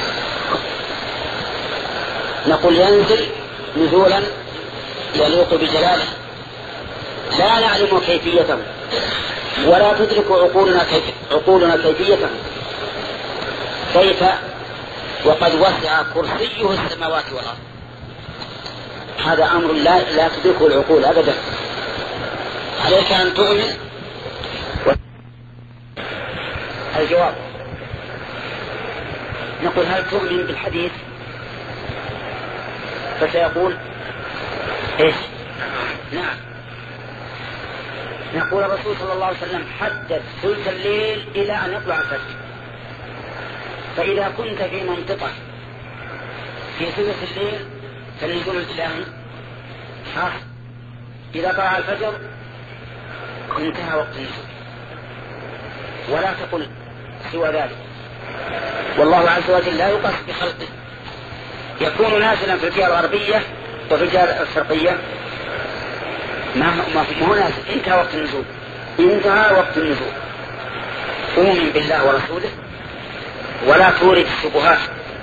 نقول ينزل نزولا يليق بجلاله، لا نعلم كيفيته ولا تدرك عقولنا كيفيته، كيف وقد وسع كرسيه السماوات والأرض. هذا أمر لا تدركه العقول أبدا. عليك أن تؤمن. الجواب نقول هل تؤمن بالحديث؟ فسيقول إيش؟ نعم. نقول الرسول صلى الله عليه وسلم حدد ثلث الليل إلى أن يطلع الفجر، فإذا كنت في منطقة في ثلث الليل فالنزول الإلهي حاصل، إذا طلع الفجر انتهى وقت النزول، ولا تقل سوى ذلك. والله عز وجل لا يقص بخلقه، يكون نازلا في الجهة الغربية وفي الجهة الشرقية ما هو نازل، انتهى وقت النزول، انتهى وقت النزول. أؤمن بالله ورسوله ولا تورد الشبهات،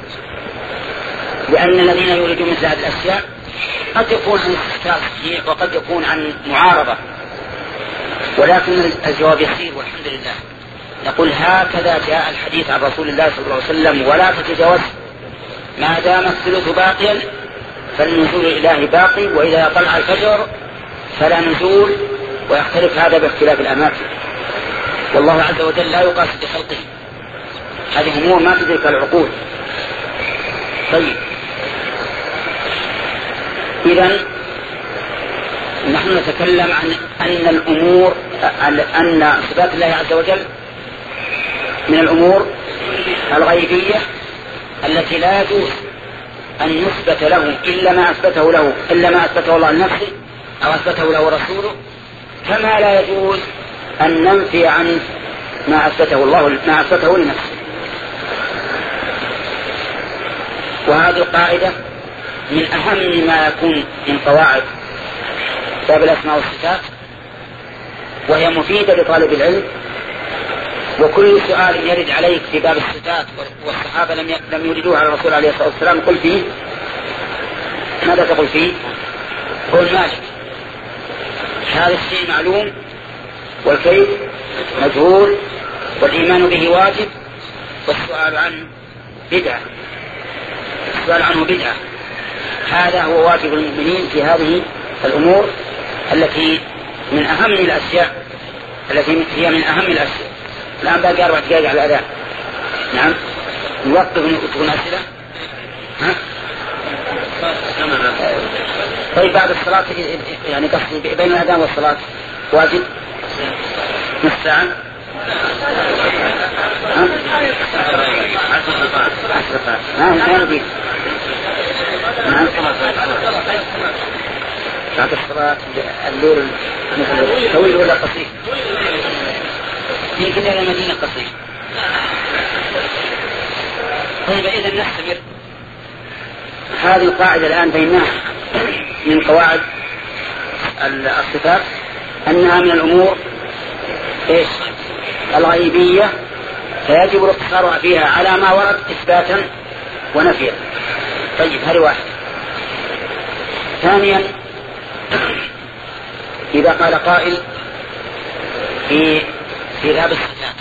لأن الذين يريدون مثل هذه الأشياء قد يكون عن استثناء صحيح وقد يكون عن معارضة، ولكن الجواب يسير والحمد لله. نقول هكذا جاء الحديث عن رسول الله صلى الله عليه وسلم ولا تتجاوز، ما دام الثلث باقيا فالنزول الإلهي باقي، وإذا طلع الفجر فلا نزول، ويختلف هذا باختلاف الأماكن. والله عز وجل لا يقاس بخلقه، هذه أمور ما تدرك العقول. طيب إذن نحن نتكلم عن أن الأمور أن صفات الله عز وجل من الأمور الغيبية التي لا يجوز أن يثبت له إلا ما أثبته الله لنفسه أو أثبته له رسوله، كما لا يجوز أن ننفي عنه ما أثبته لنفسه. وهذه القاعدة من أهم ما يكون من قواعد باب الأسماء والصفات، وهي مفيدة لطالب العلم. وكل سؤال يرد عليك في باب الصفات والصحابة لم يردوه على الرسول عليه الصلاة والسلام قل فيه ماذا تقول فيه؟ قل مالك، هذا الشيء معلوم والكيف مجهول والإيمان به واجب والسؤال عنه بدعة. السؤال عنه بدعة، هذا هو واجب المؤمنين في هذه الأمور التي من أهم الأشياء، التي هي من أهم الأشياء. الآن باقي 4 دقائق على الأذان. نعم نوقف ونكتب أسئلة. طيب بعد الصلاة يعني قصدي بين الأذان والصلاة واجب نصف ساعة. ما نبي. نعم بعد الصلاة الليل مثل طويل ولا قصير؟ يمكن إلى مدينة قصير. طيب إذا نستمر. هذه القاعدة الآن بينها من قواعد الصفات أنها من الأمور إيش؟ الغيبية، فيجب الاقتصار فيها على ما ورد إثباتا ونفيا. طيب هذه واحد. ثانيا إذا قال قائل في باب الصفات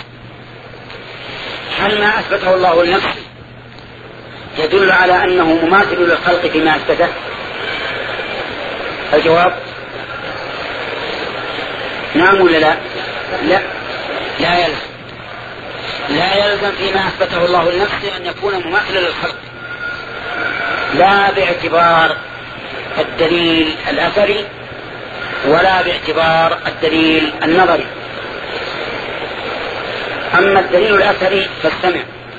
هل ما أثبته الله لنفسه يدل على أنه مماثل للخلق فيما أثبته؟ الجواب نعم ولا لا؟ لا يلزم فيما أثبته الله لنفسه أن يكون مماثلا للخلق، لا باعتبار الدليل الأثري ولا باعتبار الدليل النظري. أما الدليل الأثري فاستمع.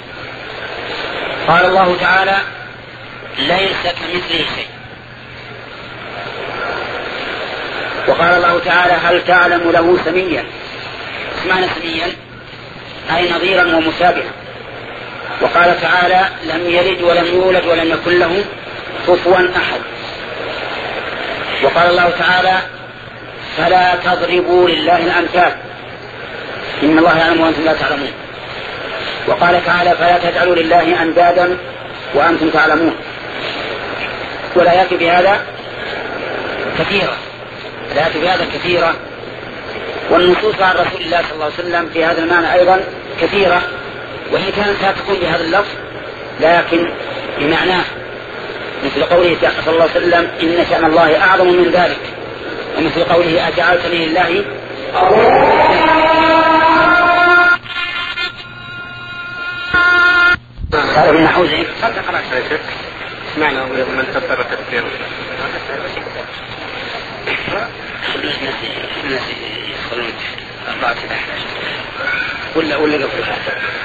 قال الله تعالى ليس كمثله شيء، وقال الله تعالى هل تعلم له سميا. اسمعنا سميا أي نظيرا ومشابها. وقال تعالى لم يلد ولم يولد ولم يكن له كفوا أحد. وقال الله تعالى فلا تضربوا لله الأمثال إن الله يعلم وأنتم لا تعلمون. وقال تعالى فلا تجعلوا لله أندادا وأنتم تعلمون. والآيات بهذا كثيرة، والنصوص عن رسول الله صلى الله عليه وسلم في هذا المعنى أيضا كثيرة، وإن كانت لا تكون بهذا اللفظ لكن بمعناه، مثل قوله صلى الله عليه وسلم إن شأن الله أعظم من ذلك، ومثل قوله أجعلتني لله قال ابن حوزي معنى من كبر تكبير الناس يدخلون 4-11 ولا قبلها.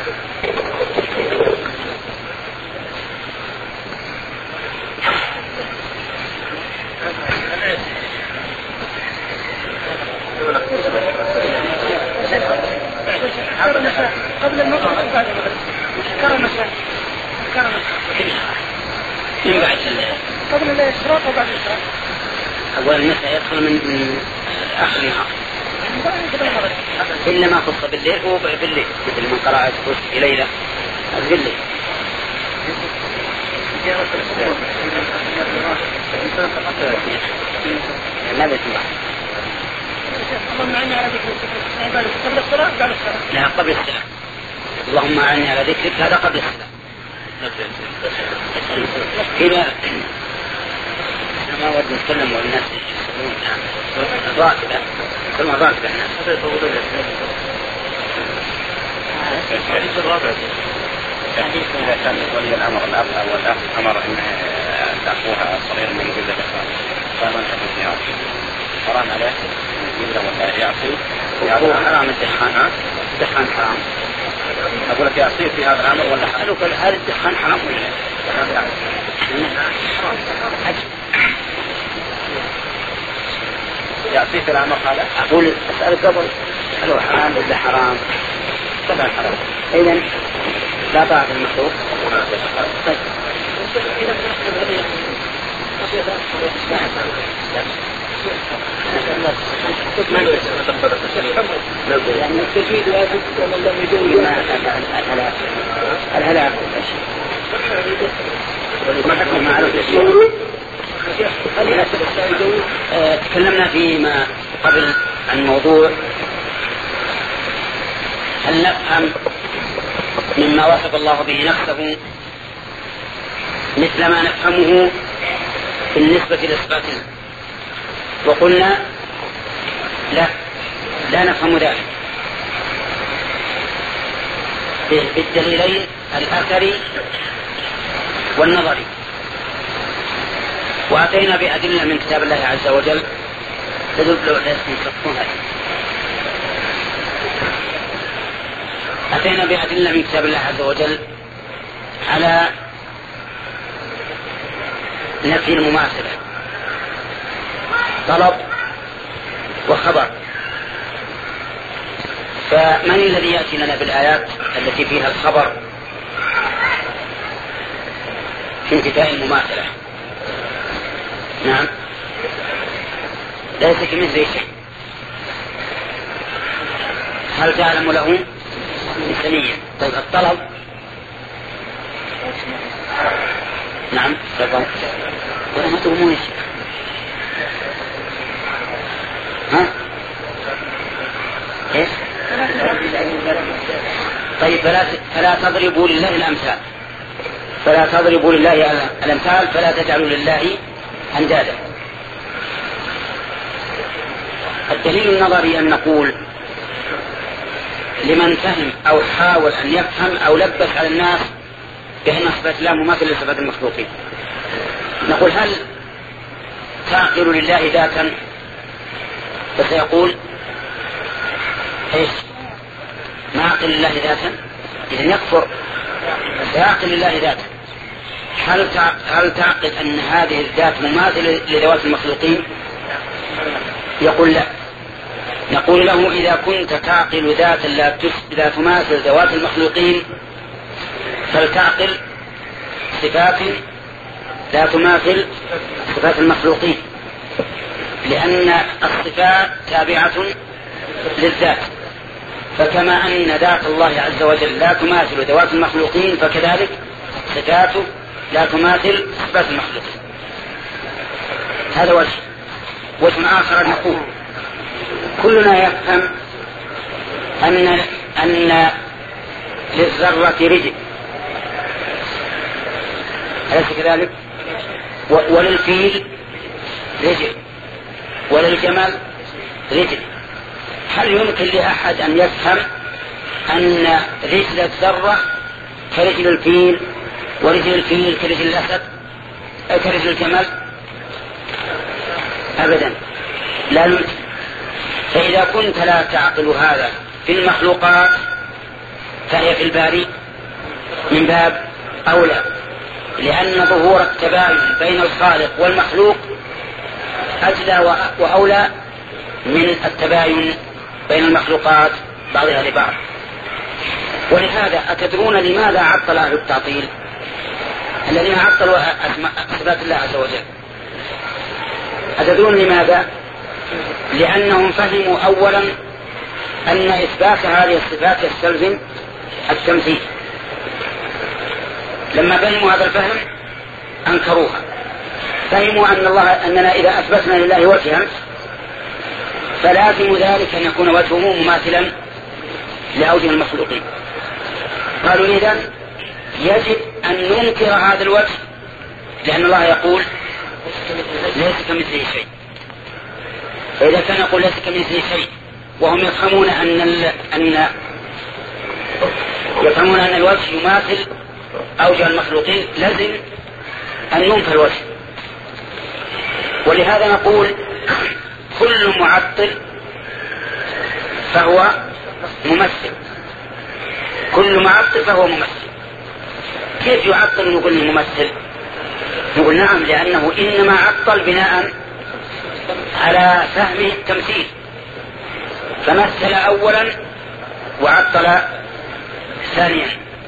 قبل المغرب بعد المغرب من بعد قبل الإشراق وبعد الإشراق. أول المساء يدخل من آخر النهار إلا ما خص بالليل هو بالليل، مثل من قرأت في ليلة بالليل. ماذا تنبع؟ اللهم أعني على ذكرك قبل الصلاة بعد الصلاة. لا قبل الصلاة. اللهم أعني على ذكرك هذا قبل الصلاة. كذا ما أود نتكلم والناس يسمعون الراتبة كلمة راتبة الناس. الحديث الرابع حديث إذا كان ولي الأمر الأب أو الأخ أمر أن تأخوها صغير من جلد قال من حدث يعصي حرام عليه جلد ولا يعصي هو حرام الدخان. الدخان حرام. أقول لك يعصي في هذا الأمر ولا حلو قال هذا الدخان حرام ولا حرام؟ يعصي في الأمر هذا. أقول أسأل قبل هل هو حرام ولا حرام؟ طبعا حرام. إذن لا طاعة المخلوق. يعني التجويد واجب ومن لم يجوز الهلاك ما حكم معروف الشيء. تكلمنا فيما قبل عن موضوع هل نفهم مما وصف الله به نفسه مثل ما نفهمه بالنسبة لصفاتنا، وقلنا لا نفهم ذلك بالدليلين الأثري والنظري، وأتينا بأدلة من كتاب الله عز وجل تدل أتينا بأدلة من كتاب الله عز وجل على نفي المماثلة، طلب وخبر. فمن الذي يأتي لنا بالآيات التي فيها الخبر في انتفاء المماثلة؟ نعم ليس كمثله شيء. هل تعلم له سميا؟ طيب الطلب نعم تفضل ولا ما تقومون يا شيخ؟ ها ايش؟ طيب فلا تضربوا لله الأمثال، فلا تضربوا لله الأمثال، فلا تجعلوا لله أندادا. الدليل النظري أن نقول لمن فهم أو حاول أن يفهم أو لبس على الناس بأن صفات الله مماثل لصفات المخلوقين، نقول هل تعقل لله ذاتا؟ فسيقول ايش؟ ما عقل لله ذاتا، إذن يكفر. سيعقل لله ذاتا. هل تعقل أن هذه الذات مماثل لذوات المخلوقين؟ يقول لا. نقول له إذا كنت تعقل ذاتا لا تماثل ذوات المخلوقين فلتعقل صفات لا تماثل صفات المخلوقين، لأن الصفات تابعة للذات، فكما أن ذات الله عز وجل لا تماثل ذوات المخلوقين فكذلك صفاته لا تماثل صفات المخلوقين. هذا وجه آخر نقول كلنا يفهم أن للذرة رجل، أليس كذلك؟ وللفيل رجل وللجمل رجل. هل يمكن لأحد أن يفهم أن رجل الذرة كرجل الفيل ورجل الفيل كرجل الأسد كرجل الجمل؟ أبدا لا يمكن. فإذا كنت لا تعقل هذا في المخلوقات فهي في الباري من باب أولى، لأن ظهور التباين بين الخالق والمخلوق أجلى وأولى من التباين بين المخلوقات بعضها لبعض. ولهذا أتدرون لماذا عطل أهل التعطيل الذين عطلوا صفات الله عز وجل؟ أتدرون لماذا؟ لأنهم فهموا أولا أن إثبات هذه الصفات يستلزم التمثيل. لما فهموا هذا الفهم أنكروها. فهموا أننا إذا أثبتنا لله وجها فلازم ذلك أن يكون وجهه مماثلا لأوجه المخلوقين. قالوا إذن يجب أن ننكر هذا الوجه، لأن الله يقول ليس كمثله شيء. فإذا كان يقول ليس كمثله شيء وهم يفهمون أن الوجه يماثل أوجه المخلوقين لازم أن ينكر الوجه. ولهذا نقول كل معطل فهو ممثل، كل معطل فهو ممثل. كيف يعطل ونقول له ممثل؟ نقول نعم، لأنه إنما عطل بناء على فهمه التمثيل، فمثل أولا وعطل ثانيا.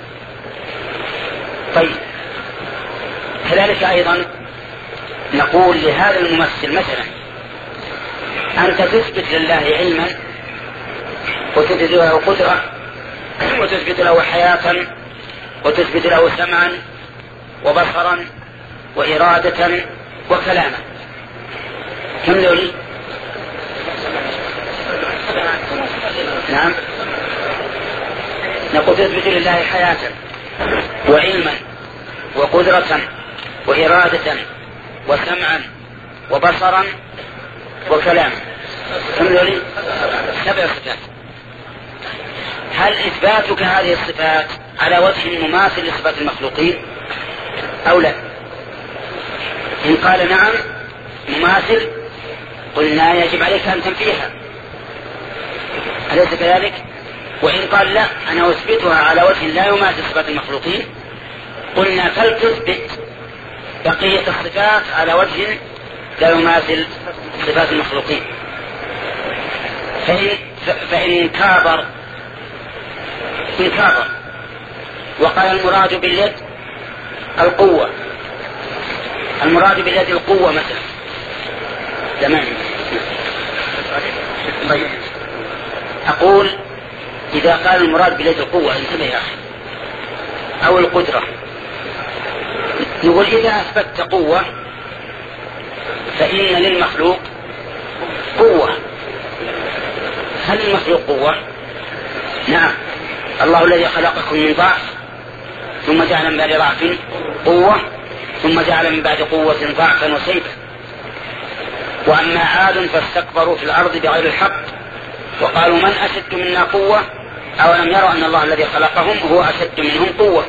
طيب كذلك أيضا نقول لهذا الممثل مثلا أنت تثبت لله علما وتثبت له قدرة وتثبت له حياة وتثبت له سمعا وبصرا وإرادة وكلاما. كم ذولي؟ نعم، نقول تثبت لله حياة وعلما وقدرة وإرادة وسمعا وبصرا وكلاما. كم ذولي؟ 7 صفات. هل إثباتك هذه الصفات على وجه مماثل لصفات المخلوقين أو لا؟ إن قال نعم مماثل قلنا يجب عليك أن تنفيها، أليس كذلك؟ وإن قال لا أنا أثبتها على وجه لا يماثل صفات المخلوقين قلنا فلتثبت بقية الصفات على وجه لا يماثل صفات المخلوقين. فإن كابر وقال المراد باليد القوة، المراد باليد القوة مثلا، تمام. طيب أقول إذا قال المراد باليد القوة انتبه يا أخي أو القدرة، نقول إذا أثبتت قوة فإن للمخلوق قوة. هل المخلوق قوة؟ نعم، الله الذي خلقكم من ضعف ثم جعل من بعد ضعف قوة ثم جعل من بعد قوة ضعفا وسيفا. وأما عاد فاستكبروا في الأرض بغير الحق وقالوا من أشد منا قوة أولم يروا أن الله الذي خلقهم هو أشد منهم قوة.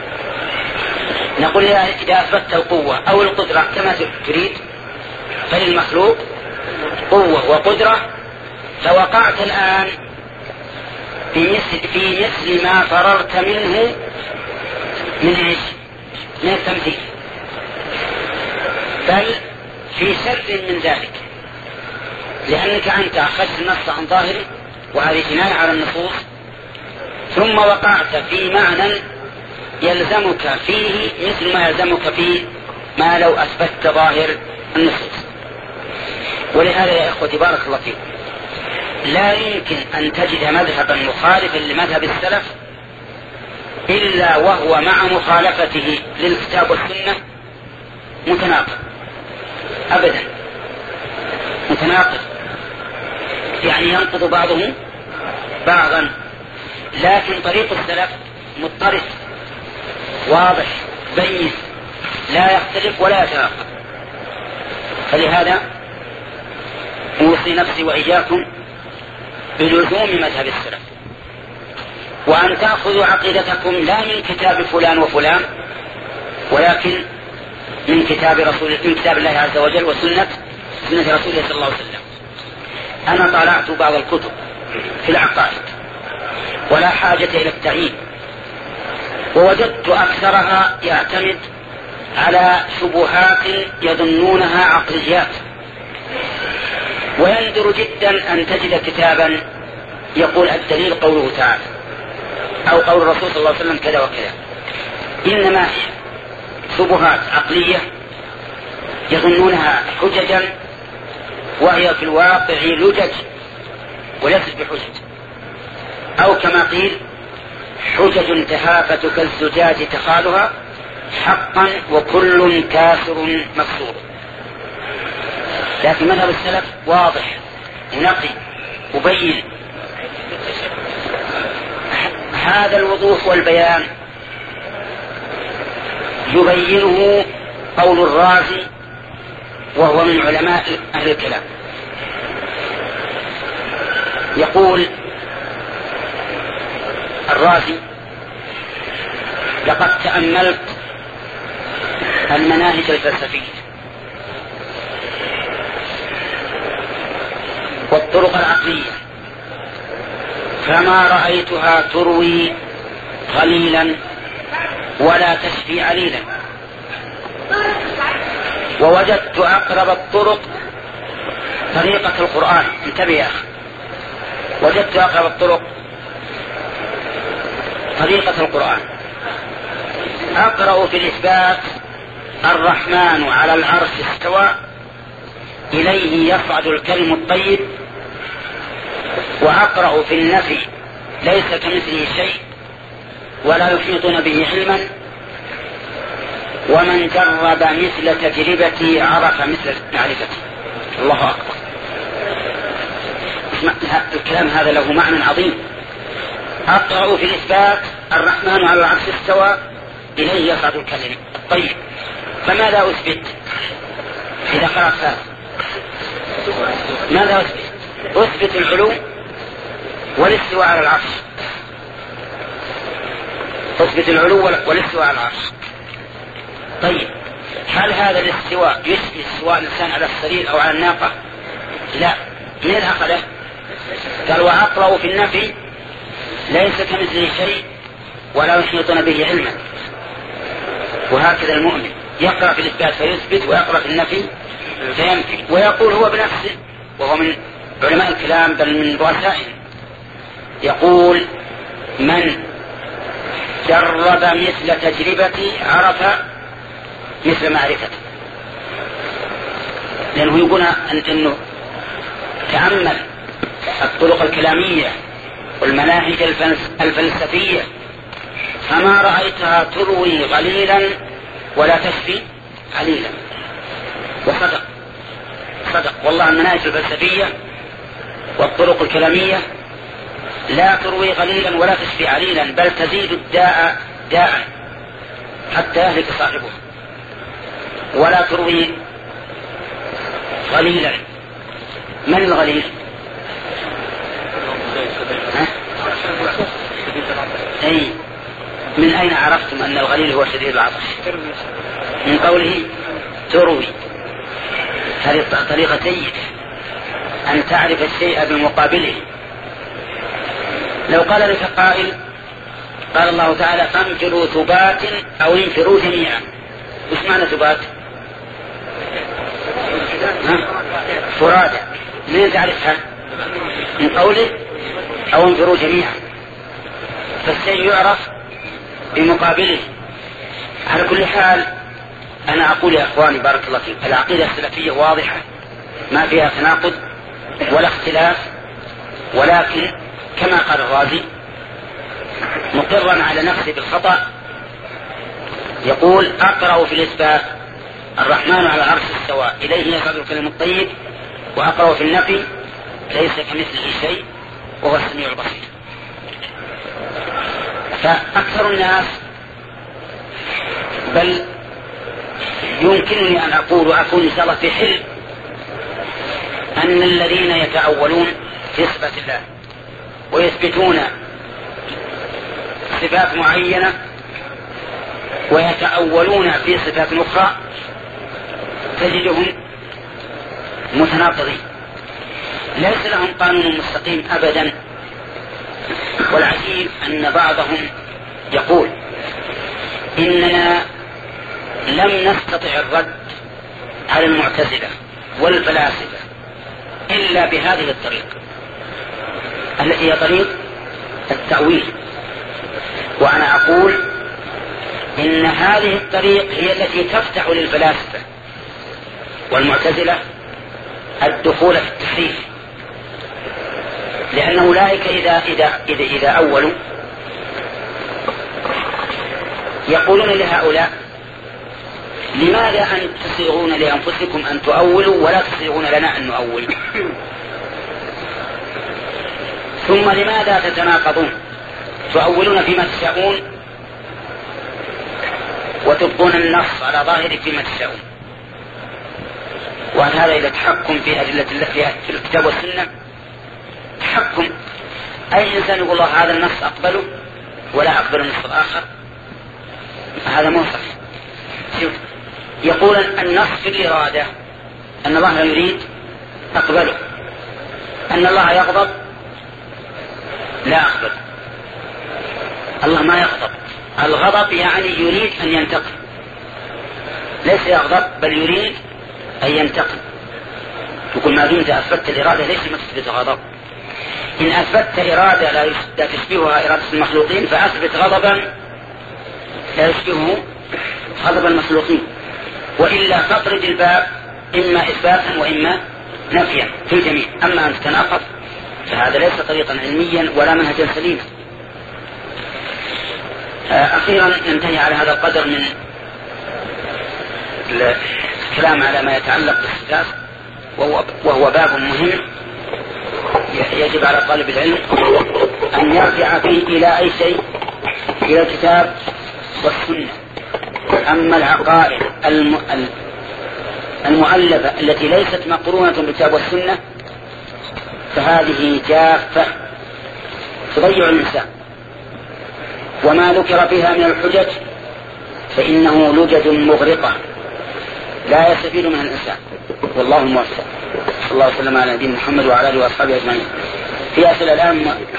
نقول إذا أثبتت القوة أو القدرة كما تريد فللمخلوق قوة وقدرة، فوقعت الآن في مثل ما فررت منه من التمثيل، بل في شر من ذلك، لأنك أنت أخذت النص عن ظاهره وهذه جناية على النصوص، ثم وقعت في معنى يلزمك فيه مثل ما يلزمك فيه ما لو أثبتت ظاهر النصوص. ولهذا يا إخوتي بارك الله فيكم لا يمكن أن تجد مذهبا مخالفا لمذهب السلف إلا وهو مع مخالفته للكتاب والسنة متناقض، أبدا متناقض، يعني ينقض بعضه بعضا. لكن طريق السلف مضطرد واضح بين، لا يختلف ولا يتناقض. فلهذا أوصي نفسي وإياكم بلزوم مذهب السلف، وأن تأخذوا عقيدتكم لا من كتاب فلان وفلان، ولكن من كتاب الله عز وجل وسنة رسوله صلى الله عليه وسلم. أنا طالعت بعض الكتب في العقائد ولا حاجة إلى التعيين، ووجدت أكثرها يعتمد على شبهات يظنونها عقليات، ويندر جدا أن تجد كتابا يقول الدليل قوله تعالى أو قول الرسول صلى الله عليه وسلم كذا وكذا، إنما هي شبهات عقلية يظنونها حججا، وهي في الواقع لجج وليست بحجج، أو كما قيل حجج تهافت كالزجاج تخالها حقا وكل كاسر مكسور. لكن مذهب السلف واضح ونقي مبين. هذا الوضوح والبيان يبينه قول الرازي وهو من علماء أهل الكلام، يقول الرازي: لقد تأملت المناهج الفلسفية والطرق العقلية، فما رأيتها تروي قليلا ولا تشفي عليلا، ووجدت أقرب الطرق طريقة القرآن. انتبه يا أخي، وجدت أقرب الطرق طريقة القرآن. أقرأ في الإثبات الرحمن على العرش استوى إليه يصعد الكلم الطيب، وأقرأ في النفي ليس كمثله شيء ولا يحيطون به علما، ومن جرب مثل تجربتي عرف مثل معرفتي. الله أكبر. الكلام هذا له معنى عظيم. أقرأ في الإثبات الرحمن على العرش استوى إليه يصعد الكلم الطيب، فماذا أثبت إذا قرأت هذا؟ ماذا أثبت؟ أثبت العلو والاستواء على العرش، أثبت العلو والاستواء على العرش. طيب، هل هذا الاستواء يشبه استواء الإنسان على السرير أو على الناقة؟ لا. من أخذه؟ قال: وأقرأ في النفي ليس كمثله شيء ولا يحيطون به علما. وهكذا المؤمن يقرأ في الإثبات فيثبت، ويقرأ في النفي فينفي، ويقول هو بنفسه، وهو من علماء الكلام بل من رؤسائهم، يقول: من جرب مثل تجربتي عرف مثل معرفتي. لأنه يقول أنه تأمل الطرق الكلامية والمناهج الفلسفية فما رأيتها تروي قليلا ولا تشفي عليلا. وصدق والله. المناهج الفلسفية والطرق الكلامية لا تروي قليلا ولا تشفي عليلا، بل تزيد الداء داء حتى يهلك صاحبه، ولا تروي غليلا. من الغليل؟ أي من أين عرفتم أن الغليل هو شديد العطش؟ من قوله تروي. هذه طريقة جيدة أن تعرف الشيء بمقابله. لو قال لك قائل: قال الله تعالى: فانفروا ثبات أو انفروا جميعا. وش معنى ثبات؟ فرادى. من تعرفها؟ من قوله أو انفروا جميعا. فالشيء يعرف بمقابله. على كل حال، أنا أقول يا أخواني بارك الله فيكم، العقيدة السلفية واضحة ما فيها تناقض ولا اختلاف ولكن كما قال الرازي مقرا على نفسه بالخطأ يقول أقرأ في الإثبات الرحمن على العرش استوى إليه يصعد الكلم الطيب، وأقرأ في النفي ليس كمثله شيء وهو السميع البصير. فأكثر الناس، بل يمكنني أن أقول وأكون إن شاء الله في حلم، أن الذين يتأولون في صفات الله ويثبتون صفات معينة ويتأولون في صفات أخرى تجدهم متناقضين، ليس لهم قانون مستقيم أبدا. والعجيب أن بعضهم يقول إننا لم نستطع الرد على المعتزلة والفلاسفة إلا بهذه الطريقة التي هي طريق التأويل. وأنا أقول إن هذه الطريق هي التي تفتح للفلاسفة والمعتزلة الدخول في التحريف، لأن أولئك إذا أولوا يقولون لهؤلاء لماذا أن تصيغون لأنفسكم أن تؤولوا ولا تصيغون لنا أن نؤول؟ ثم لماذا تتناقضون؟ تؤولون فيما تشاءون وتبقون النص على ظاهره فيما تشاءون. وهل هذا إلى تحكم في أدلة الله في الكتاب والسنة؟ تحكم. أي إنسان يقول الله هذا النص أقبله ولا أقبل النص الآخر، هذا مو صحيح. شوف، يقول النص في الإرادة أن الله لا يريد أقبله، أن الله يغضب لا أقبل. الله ما يغضب، الغضب يعني يريد أن ينتقم، ليس يغضب بل يريد أن ينتقم. يقول ما دمت أثبتت الإرادة ليس ما تثبت غضب. إن أثبتت إرادة لا تشبهها إرادة المخلوقين فأثبت غضبا لا يشبهه غضب المخلوقين، وإلا تطرد الباب إما إثباتا وإما نفيا في الجميع. أما أن تتناقض فهذا ليس طريقا علميا ولا منهجا سليما. أخيرا ننتهي على هذا القدر من الكلام على ما يتعلق بالصفات، وهو باب مهم يجب على طالب العلم أن يرجع فيه إلى أي شيء، إلى الكتاب والسنة. أما العقائد المؤلفة التي ليست مقرونة بالكتاب والسنة فهذه جافة تضيع الإنسان، وما ذكر فيها من الحجج فإنه لجج مغرقة لا يستفيد منها الإنسان. والله موفق. صلى الله وسلم على نبينا محمد وعلى آله وأصحابه أجمعين. في أسئلة الآن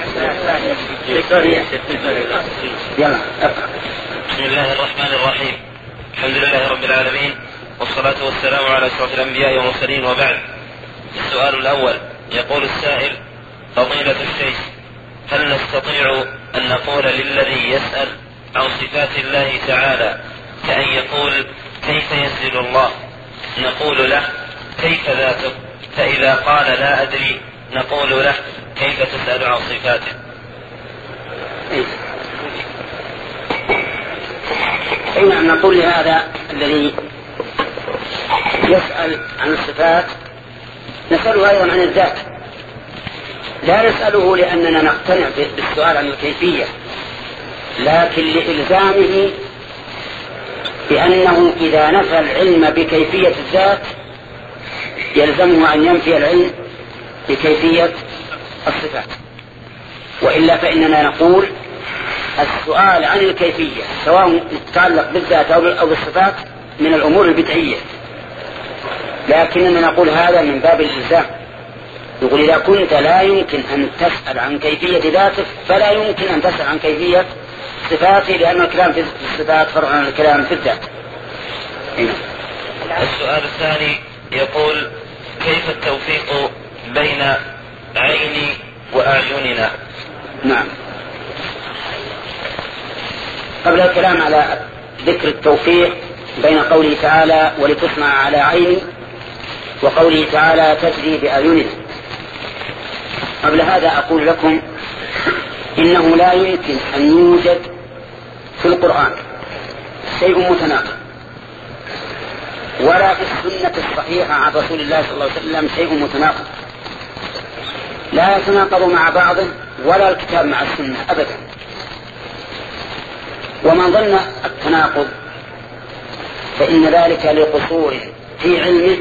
يلا أبقى. بسم الله الرحمن الرحيم. الحمد لله رب العالمين، والصلاة والسلام على أشرف الأنبياء والمرسلين، وبعد. السؤال الأول، يقول السائل: فضيلة الشيخ، هل نستطيع أن نقول للذي يسأل عن صفات الله تعالى كأن يقول كيف ينزل الله نقول له كيف ذاته، فإذا قال لا أدري نقول له كيف تسأل عن صفاته؟ نعم، نقول لهذا الذي يسأل عن الصفات نسأله أيضا عن الذات، لا نسأله لأننا نقتنع بالسؤال عن الكيفية، لكن لإلزامه بأنه إذا نفى العلم بكيفية الذات يلزمه أن ينفي العلم بكيفية الصفات. وإلا فإننا نقول السؤال عن الكيفية سواء يتعلق بالذات أو بالصفات من الأمور البدعية، لكننا نقول هذا من باب الإلزام. يقول إذا كنت لا يمكن أن تسأل عن كيفية ذاتك فلا يمكن أن تسأل عن كيفية صفاته، لأن الكلام في الصفات فرع عن الكلام في الذات. السؤال الثاني يقول: كيف التوفيق بين عيني وأعيننا؟ نعم، قبل الكلام على ذكر التوفيق بين قوله تعالى ولتصنع على عيني وقوله تعالى تجري بأعيننا، قبل هذا أقول لكم إنه لا يمكن أن يوجد في القرآن شيء متناقض، ولا في السنة الصحيحة عن رسول الله صلى الله عليه وسلم شيء متناقض، لا يتناقض مع بعضه ولا الكتاب مع السنة أبدا. ومن ظن التناقض فإن ذلك لقصور في علمه،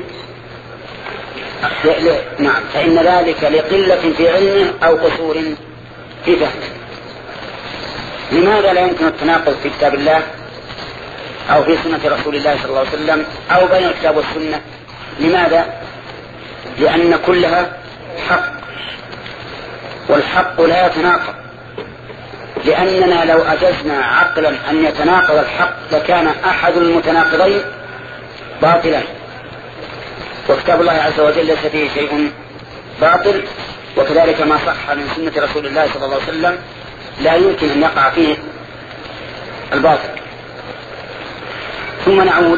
نعم، فإن ذلك لقلة في علمه أو قصور في فهمه. لماذا لا يمكن التناقض في كتاب الله أو في سنة رسول الله صلى الله عليه وسلم أو بين الكتاب والسنة؟ لماذا؟ لأن كلها حق، والحق لا يتناقض، لأننا لو أجزنا عقلا أن يتناقض الحق لكان أحد المتناقضين باطلا، وكتاب الله عز وجل ليس فيه شيء باطل، وكذلك ما صح من سنة رسول الله صلى الله عليه وسلم لا يمكن أن يقع فيه الباطل. ثم نعود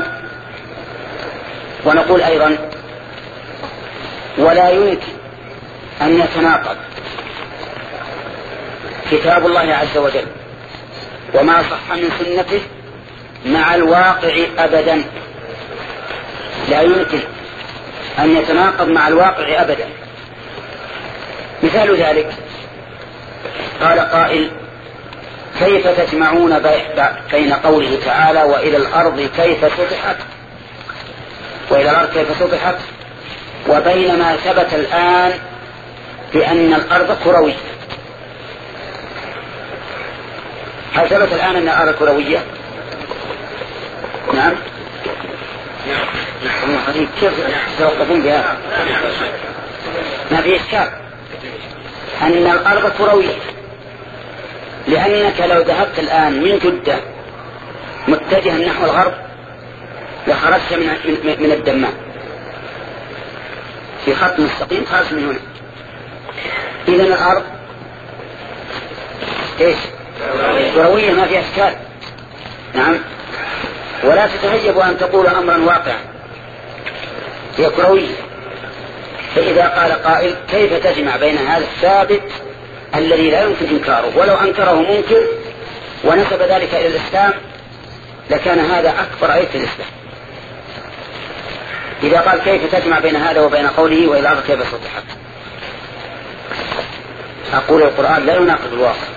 ونقول أيضا ولا يمكن أن يتناقض كتاب الله عز وجل وما صح من سنته مع الواقع أبدا، لا يمكن أن يتناقض مع الواقع أبدا. مثال ذلك قال قائل كيف تجمعون بين قوله تعالى وإلى الأرض كيف سطحت وبين ما ثبت الآن بأن الأرض كروية؟ هل ثبت الآن أن الأرض كروية؟ نعم. كيف توقفون بها؟ ما في إشكال أن الأرض كروية، لأنك لو ذهبت الآن من جدة متجها نحو الغرب لخرجت من الدمام في خط مستقيم خارج من هنا. إذن الأرض إيش؟ كروية، ما في أشكال. نعم، ولا تتهيب أن تقول أمرا واقعا، هي كروية. فإذا قال قائل كيف تجمع بين هذا الثابت الذي لا يمكن إنكاره، ولو أنكره منكر ونسب ذلك إلى الإسلام لكان هذا أكبر عيب في الإسلام. إذا قال كيف تجمع بين هذا وبين قوله وإلى الأرض كيف سطحت، أقول القرآن لا يناقض الواقع،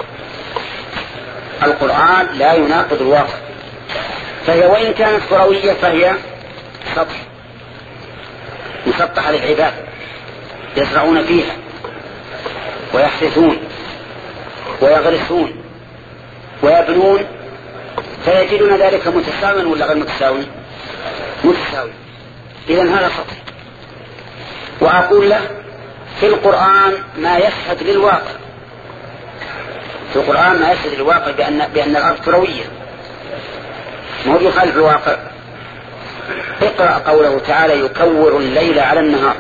القرآن لا يناقض الواقع. فهي وإن كانت كروية فهي سطح مسطحة للعباد يزرعون فيها ويحرثون ويغرسون ويبنون، فيجدون ذلك متساويا ولا غير متساوي؟ متساوي. إذن هذا سطح. وأقول له في القرآن ما يشهد للواقع، في القرآن ما يشهد للواقع بأن الأرض كروية، ما هو يخالف الواقع. اقرأ قوله تعالى يكور الليل على النهار،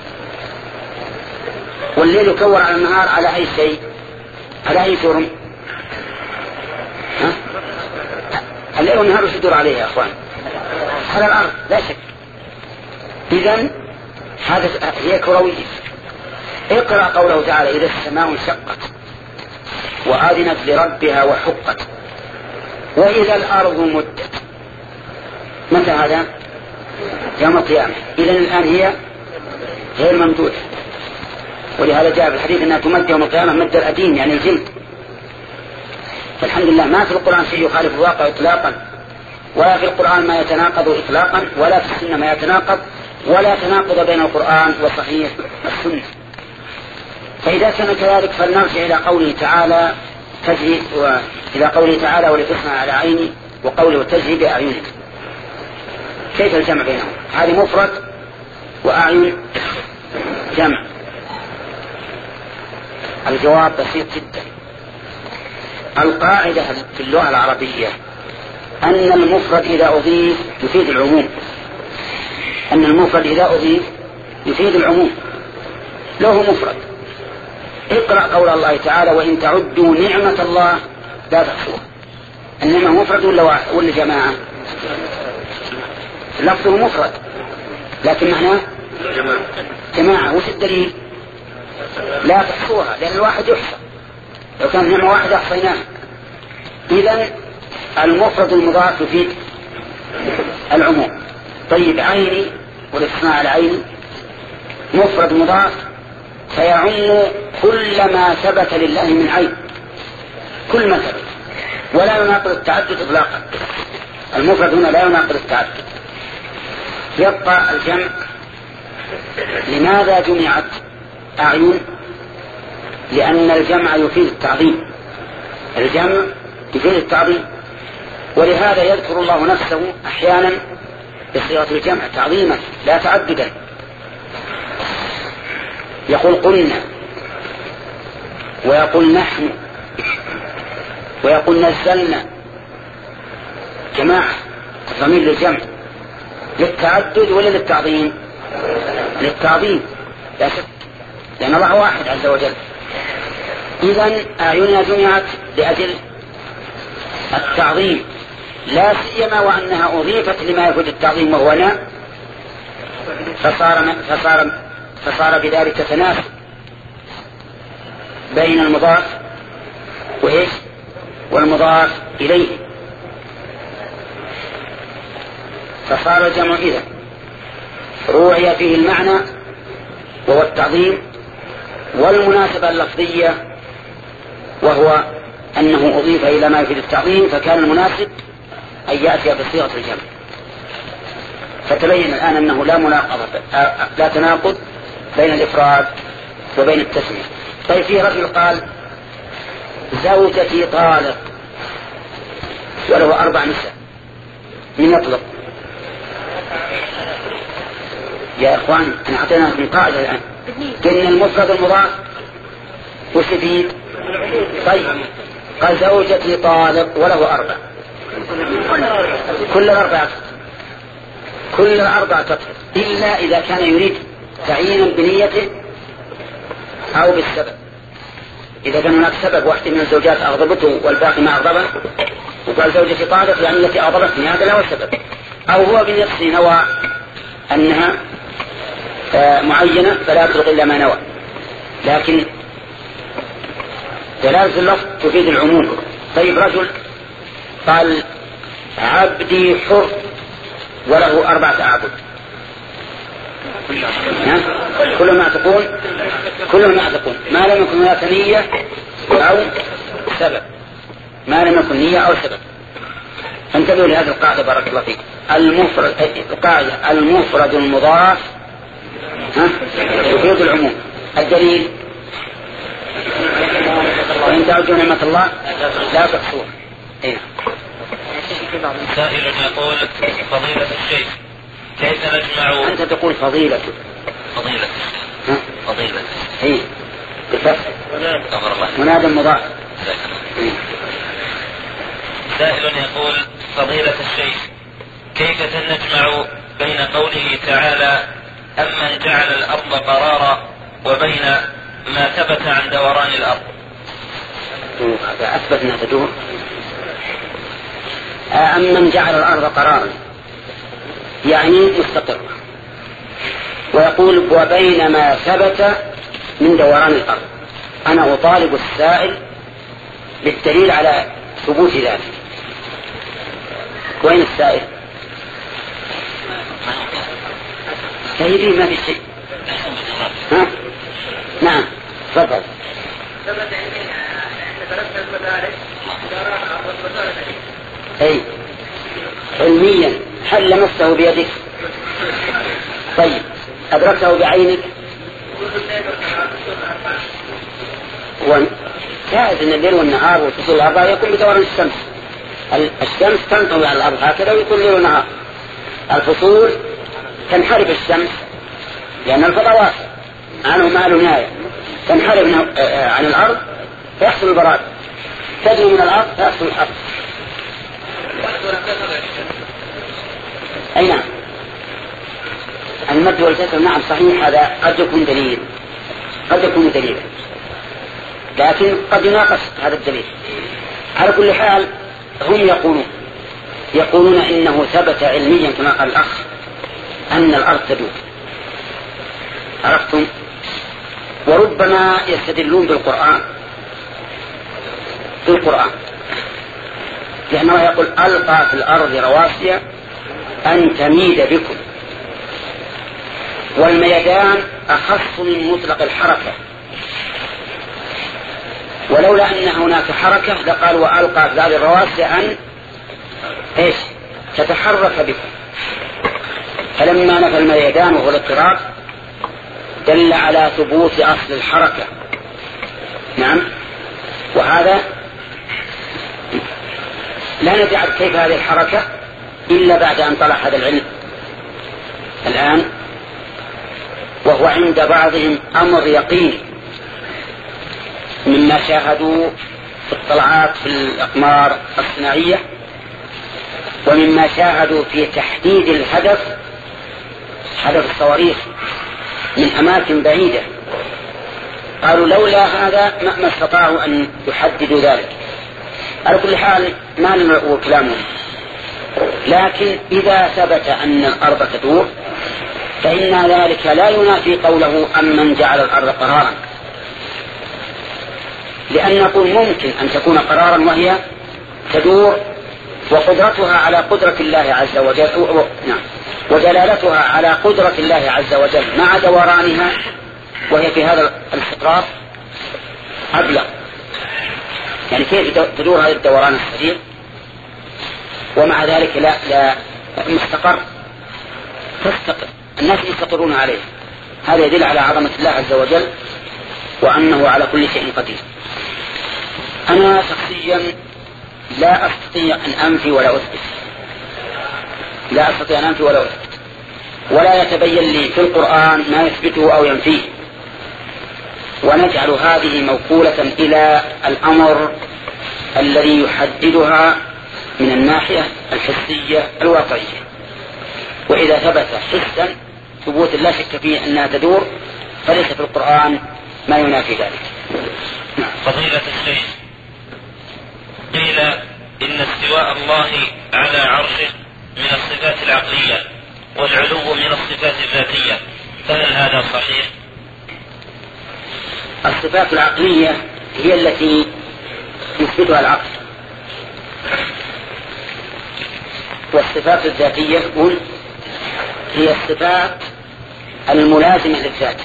والليل يكور على النهار على أي شيء؟ على أي جرم؟ الليل والنهار يدور عليه يا أخوان؟ على الأرض لا شك. إذن هذا هي كروية. اقرأ قوله تعالى إذا السماء انشقت وآذنت لربها وحقت وإذا الأرض مدت. متى هذا؟ يوم القيامة. إذن الآن هي غير ممدودة، ولهذا جاء في الحديث أنها تمد يوم القيامة مد الأديم يعني الجلد. فالحمد لله ما في القرآن شيء يخالف الواقع إطلاقا، ولا في القرآن ما يتناقض إطلاقا، ولا في السنة ما يتناقض، ولا تناقض بين القرآن وصحيح السنة. فإذا كان كذلك فلنرجع إلى قوله تعالى تجري، وإلى قوله تعالى ولتصنع على عيني، وقوله تجري بأعينك. كيف الجمع بينهم؟ هذه مفرد وأعين جمع. الجواب بسيط جدا. القاعدة في اللغة العربية أن المفرد إذا أضيف يفيد العموم، أن المفرد إذا أضيف يفيد العموم. له مفرد. اقرأ قول الله تعالى وإن تعدوا نعمة الله لا تحصوها. النعمة مفرد ولا جماعة؟ لفظه مفرد لكن معناه جماعة. وش الدليل؟ لا تحصوها، لأن الواحد يحصى، لو كان نعمة واحدة أحصيناها. إذن المفرد المضاف يفيد العموم. طيب عيني والاستثناء على عيني مفرد مضاف فيعم كل ما ثبت لله من عين، كل ما ثبت، ولا يناقض التعدد إطلاقا. المفرد هنا لا يناقض التعدد. يبقى الجمع. لماذا جمعت أعين؟ لأن الجمع يفيد التعظيم، الجمع يفيد التعظيم، ولهذا يذكر الله نفسه أحيانا بصيغة الجمع تعظيما لا تعددا. يقول قلنا، ويقول نحن، ويقول نزلنا، جماعة ضمير للجمع للتعدد ولا للتعظيم؟ للتعظيم لا شك، لأن الله واحد عز وجل. إذن أعيننا جمعت لأجل التعظيم، لا سيما وأنها أضيفت لما يفيد التعظيم وهو نا، فصار بذلك تناسب بين المضاف وإيش والمضاف إليه، فصار الجمع إذا روعي فيه المعنى وهو التعظيم والمناسبة اللفظية، وهو أنه أضيف إلى ما يفيد التعظيم، فكان المناسب أن يأتي بصيغة الجمع. فتبين الآن أنه لا تناقض بين الإفراد وبين التسمية. طيب في رجل قال زوجتي طالق وله 4 نساء، من يطلق؟ يا إخوان أنا أعطيناكم قاعدة الآن، قلنا المفرد المضاف وش يفيد؟ طيب قال زوجتي طالق وله 4، كل 4 تطلق، إلا إذا كان يريد تعيينا بنيته أو بالسبب. إذا كان هناك سبب، واحدة من الزوجات أغضبته والباقي ما أغضبه، وقال زوجتي طالق يعني التي أغضبتني، هذا لا هو السبب. أو هو بنفسه نوى أنها معينة فلا تطلق إلا ما نوى، لكن دلالة اللفظ تفيد العموم. طيب رجل قال عبدي حر وله 4 أعبد، كل ما تكون ما لم يكن هناك نية أو سبب، ما لم يكن نية أو سبب. فانتبهوا لهذه القاعدة بارك الله فيك. القاعدة المفرد المضاف يفيد العموم. الدليل وإن تعدوا نعمة الله لا تحصوها. سائل يقول فضيلة الشيخ كيف نجمع؟ أنت تقول فضيلة هي بالفتح منادى مضاف. سائل يقول فضيلة الشيخ كيف نجمع بين قوله تعالى أمن جعل الأرض قرارا وبين ما ثبت عن دوران الأرض؟ هذا أثبت أنها تدور. أمن جعل الأرض قرارا يعني مستقر، ويقول وبين ما ثبت من دوران الأرض. أنا أطالب السائل بالدليل على ثبوت ذلك. وين السائل؟ سيدي ما في شيء. نعم تفضل. أي علميا هل لمسته بيدك؟ طيب أدركته بعينك؟ جائز أن الليل والنهار والفصول الأربعة يكون بدوران الشمس. الشمس تنطوي على الأرض هكذا ويكون ليل ونهار. الفصول تنحرف الشمس لأن الفضاء واسع عنه ما له نهاية، تنحرف عن الأرض فيحصل البراد، تجري من الأرض فيحصل الحرب. أي نعم المد والكسر نعم صحيح، هذا قد يكون دليل لكن قد يناقش هذا الدليل. على كل حال هم يقولون إنه ثبت علميا كما قال الأخ أن الأرض تدور. عرفتم؟ وربما يستدلون بالقرآن لأنه يقول ألقى في الأرض رواسي أن تميد بكم، والميدان أخص من مطلق الحركة، ولولا أن هناك حركة لقال وألقى في الأرض رواسي أن تتحرك بكم. فلما نفى الميدان وهو الاضطراب دل على ثبوت أصل الحركة. نعم، وهذا لا ندري كيف هذه الحركة إلا بعد أن طلع هذا العلم الآن، وهو عند بعضهم أمر يقين مما شاهدوا في الطلعات في الأقمار الصناعية، ومما شاهدوا في تحديد الهدف، هدف الصواريخ من أماكن بعيدة. قالوا لولا هذا ما استطاعوا أن يحددوا ذلك. على كل حال ما نملأ كلامهم، لكن إذا ثبت أن الأرض تدور فإن ذلك لا ينافي قوله أمن جعل الأرض قرارا، لأن نقول ممكن أن تكون قرارا وهي تدور، وقدرتها على قدرة الله عز وجل، نعم، ودلالتها على قدرة الله عز وجل مع دورانها وهي في هذا الاستقرار أبلغ. يعني كيف تدور هذا الدوران السريع ومع ذلك لا مستقر، تستقر، الناس يستقرون عليه. هذا يدل على عظمة الله عز وجل وأنه على كل شيء قدير. أنا شخصيا لا أستطيع أن أنفي ولا أثبت، ولا يتبين لي في القرآن ما يثبته أو ينفيه، ونجعل هذه موكولة إلى الأمر الذي يحددها من الناحية الحسية الواقعية. وإذا ثبت حسا ثبوت لا شك فيه أنها تدور، فليس في القرآن ما ينافي ذلك. فضيلة الشيخ، قيل إن استواء الله على عرشه من الصفات العقلية والعلو من الصفات الذاتية، فهل هذا صحيح؟ الصفات العقلية هي التي يثبتها العقل، والصفات الذاتية هي الصفات الملازمة للذات.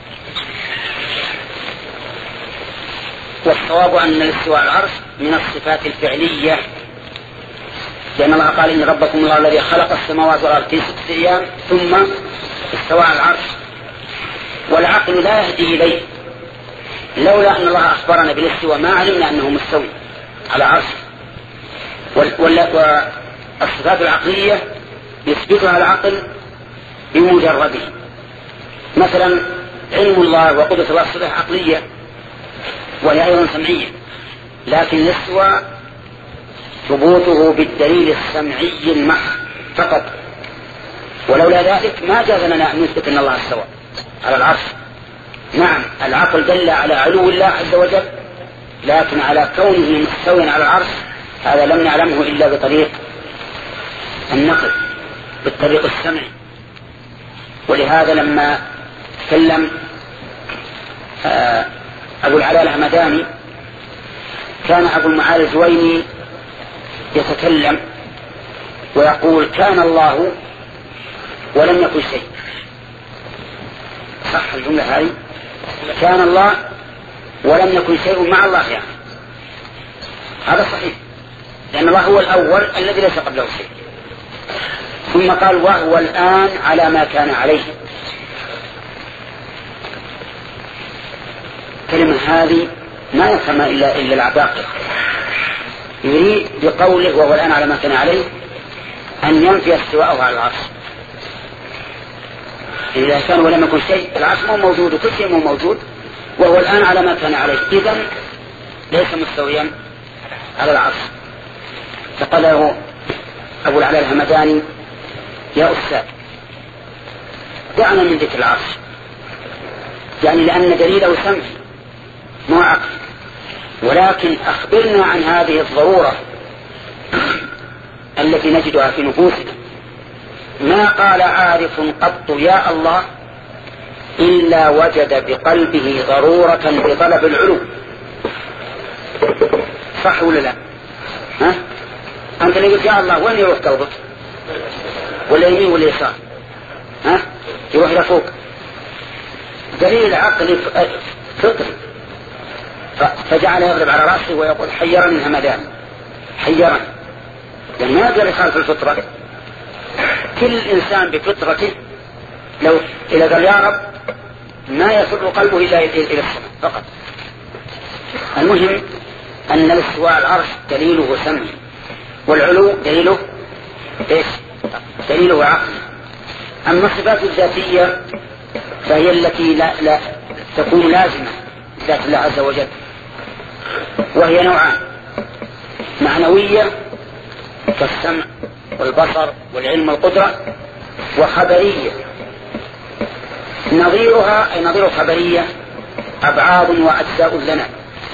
والصواب أن الاستواء على العرش من الصفات الفعلية، لأن الله قال إن ربكم الله الذي خلق السماوات والأرض في 6 أيام ثم استوى على العرش، والعقل لا يهدي إليه. لولا أن الله أخبرنا بالاستواء ما علمنا أنه مستوي على عرشه. والصفات العقلية يثبتها العقل بمجرده. مثلا علم الله وقدرة الله صفة عقلية وهي أيضا سمعية، لكن الاستواء ثبوته بالدليل السمعي المحض فقط، ولولا ذلك ما جاز لنا أن نثبت أن الله استوى على العرش. نعم، العقل دل على علو الله عز وجل، لكن على كونه مستويا على العرش هذا لم نعلمه إلا بطريق النقل، بالطريق السمعي. ولهذا لما تكلم أبو العلاء الهمداني كان أبو المعالي الجويني يتكلم ويقول كان الله ولم يكن شيء. صح الجملة هذه؟ كان الله ولم يكن شيء مع الله، يعني هذا صحيح، لأن الله هو الأول الذي ليس قبله شيء. ثم قال وهو الآن على ما كان عليه. كلمة هذه ما يفهمها إلا العباقرة. يريد بقوله وهو الآن على ما كان عليه أن ينفي استواءه على العرش. إذا كان ولم يكن شيء، العرش مو موجود وكل شيء مو موجود، وهو الآن على ما كان عليه، إذن ليس مستويا على العرش. فقال له أبو العلاء الهمداني يا أستاذ دعنا من ذكر العرش، يعني لأن دليله سمعي مو عقل، ولكن أخبرنا عن هذه الضرورة التي نجدها في نفوسنا. ما قال عارف قط يا الله إلا وجد بقلبه ضرورة بطلب العلو. صح ولا لا؟ ها؟ أنت اللي قلت يا الله وين يروح قلبك؟ ولا يمين ولا يسار؟ ها؟ يروح إلى فوق. دليل عقلي فطري. فجعل يضرب على رأسه ويقول حيرني همدان، حيرني، يعني ما يقدر يخالف الفطرة. كل إنسان بفطرته لو إلى قال يا رب ما يسر قلبه إلا إلى السماء فقط. المهم أن الاستواء على العرش دليله سمعي، والعلو دليله إيش؟ دليله عقلي. أما الصفات الذاتية فهي التي لا تكون لازمة ذات الله عز وجل، وهي نوعان: معنوية كالسمع والبصر والعلم والقدرة، وخبرية. نظيرها أي نظير الخبرية أبعاد وأجزاء لنا،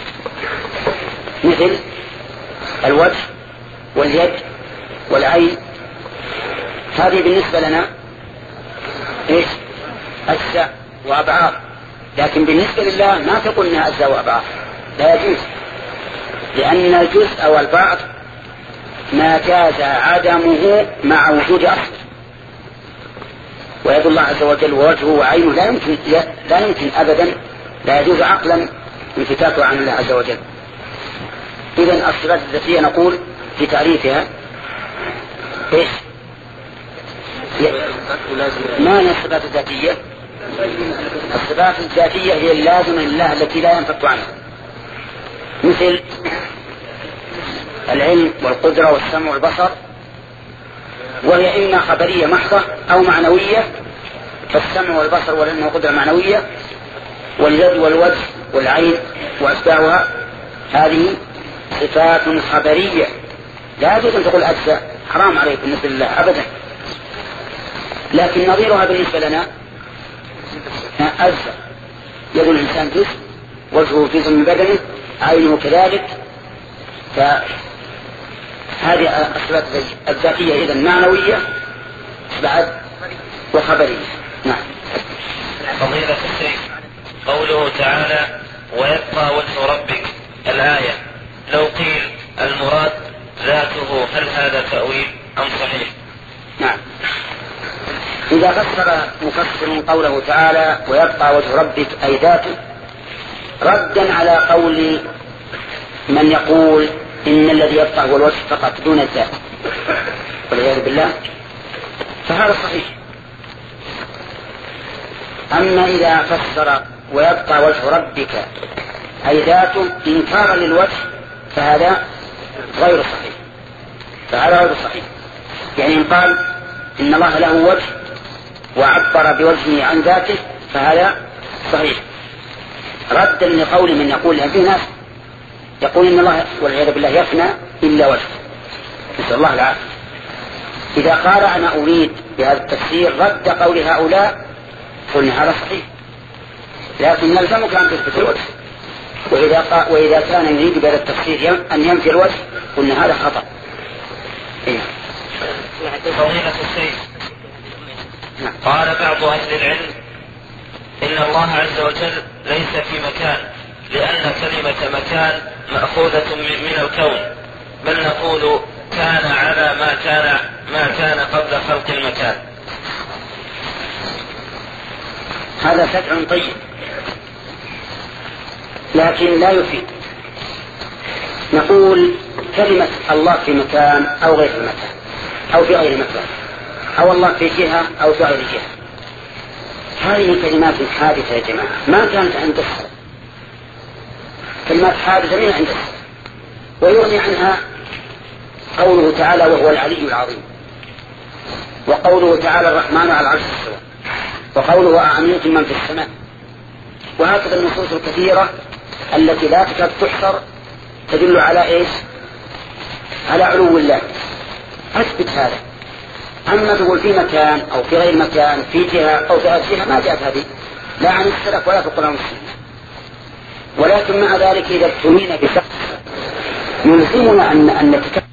مثل الوجه واليد والعين. هذه بالنسبة لنا إيش؟ أجزاء وأبعاد، لكن بالنسبة لله ما تقول إنها أجزاء وأبعاد، لا يجوز، لأن الجزء والبعض ما جاز عدمه مع وجود أصله. ويد الله عز وجل ووجهه وعينه لا يمكن أبدا، لا يجوز عقلا انفتاكه عن الله عز وجل. إذن الصفات الذاتية نقول في تعريفها إيش؟ ما هي الصفات الذاتية؟ الصفات الذاتية هي اللازمة لله التي لا ينفك عنها، مثل العلم والقدرة والسمع والبصر، وهي إما خبرية محضة أو معنوية، فالسمع والبصر والعلم والقدرة معنوية، واليد والوجه والعين وأشباهها هذه صفات خبرية لا يجوز أن تقول أجزاء، حرام عليك بالنسبة لله أبدا. لكن نظيرها بالنسبة لنا أجزاء، يد الإنسان جزء، وجهه جزء من بدنه، عينه كذلك. فهذه الصفات الذاتية إذن معنوية بعد وخبرية. نعم. فضيلة الشيخ قوله تعالى ويبقى وجه ربك الآية، لو قيل المراد ذاته هل هذا تأويل أم صحيح؟ نعم. إذا فسر مفسر قوله تعالى ويبقى وجه ربك أي ذاته ردا على قول من يقول إن الذي يبقى هو الوجه فقط دون الذات والعياذ بالله، فهذا صحيح. أما إذا فسر ويبقى وجه ربك أي ذاته إنكارا للوجه فهذا غير صحيح، فهذا غير صحيح. يعني إن قال إن الله له وجه وعبر بوجهه عن ذاته فهذا صحيح، ردا لقول من يقول في ناس يقول إن الله والعياذ بالله يفنى إلا وجه، نسأل الله العافية. إذا قال أنا أريد بهذا التفسير رد قول هؤلاء قلنا هذا صحيح، لكن نلزمك أن تثبت الوجه. وإذا كان يريد بهذا التفسير أن ينفي الوجه قلنا هذا خطأ. فضيلة الشيخ قال بعض أهل العلم إن الله عز وجل ليس في مكان، لأن كلمة مكان مأخوذة من الكون، بل نقول كان على ما كان قبل خلق المكان. هذا سبع طيب لكن لا يفيد. نقول كلمة الله في مكان أو غير مكان أو في غير مكان، أو الله في جهة أو في غير جهة، هذه كلمات حادثة يا جماعة ما كانت عند السلف، كلمات حادثة من عند السلف. ويغني عنها قوله تعالى وهو العلي العظيم، وقوله تعالى الرحمن على العرش استوى، وقوله أأمنتم من في السماء، وهكذا النصوص الكثيرة التي لا تكاد تحصر تدل على إيش؟ على علو الله. أثبت هذا. أما تقول في مكان أو في غير مكان، في جهة أو في جهة، ما جاءت هذه لا عن السلف ولا في القرآن والسنة. ولكن مع ذلك إذا ابتلينا بشخص يلزمنا أن نتكلم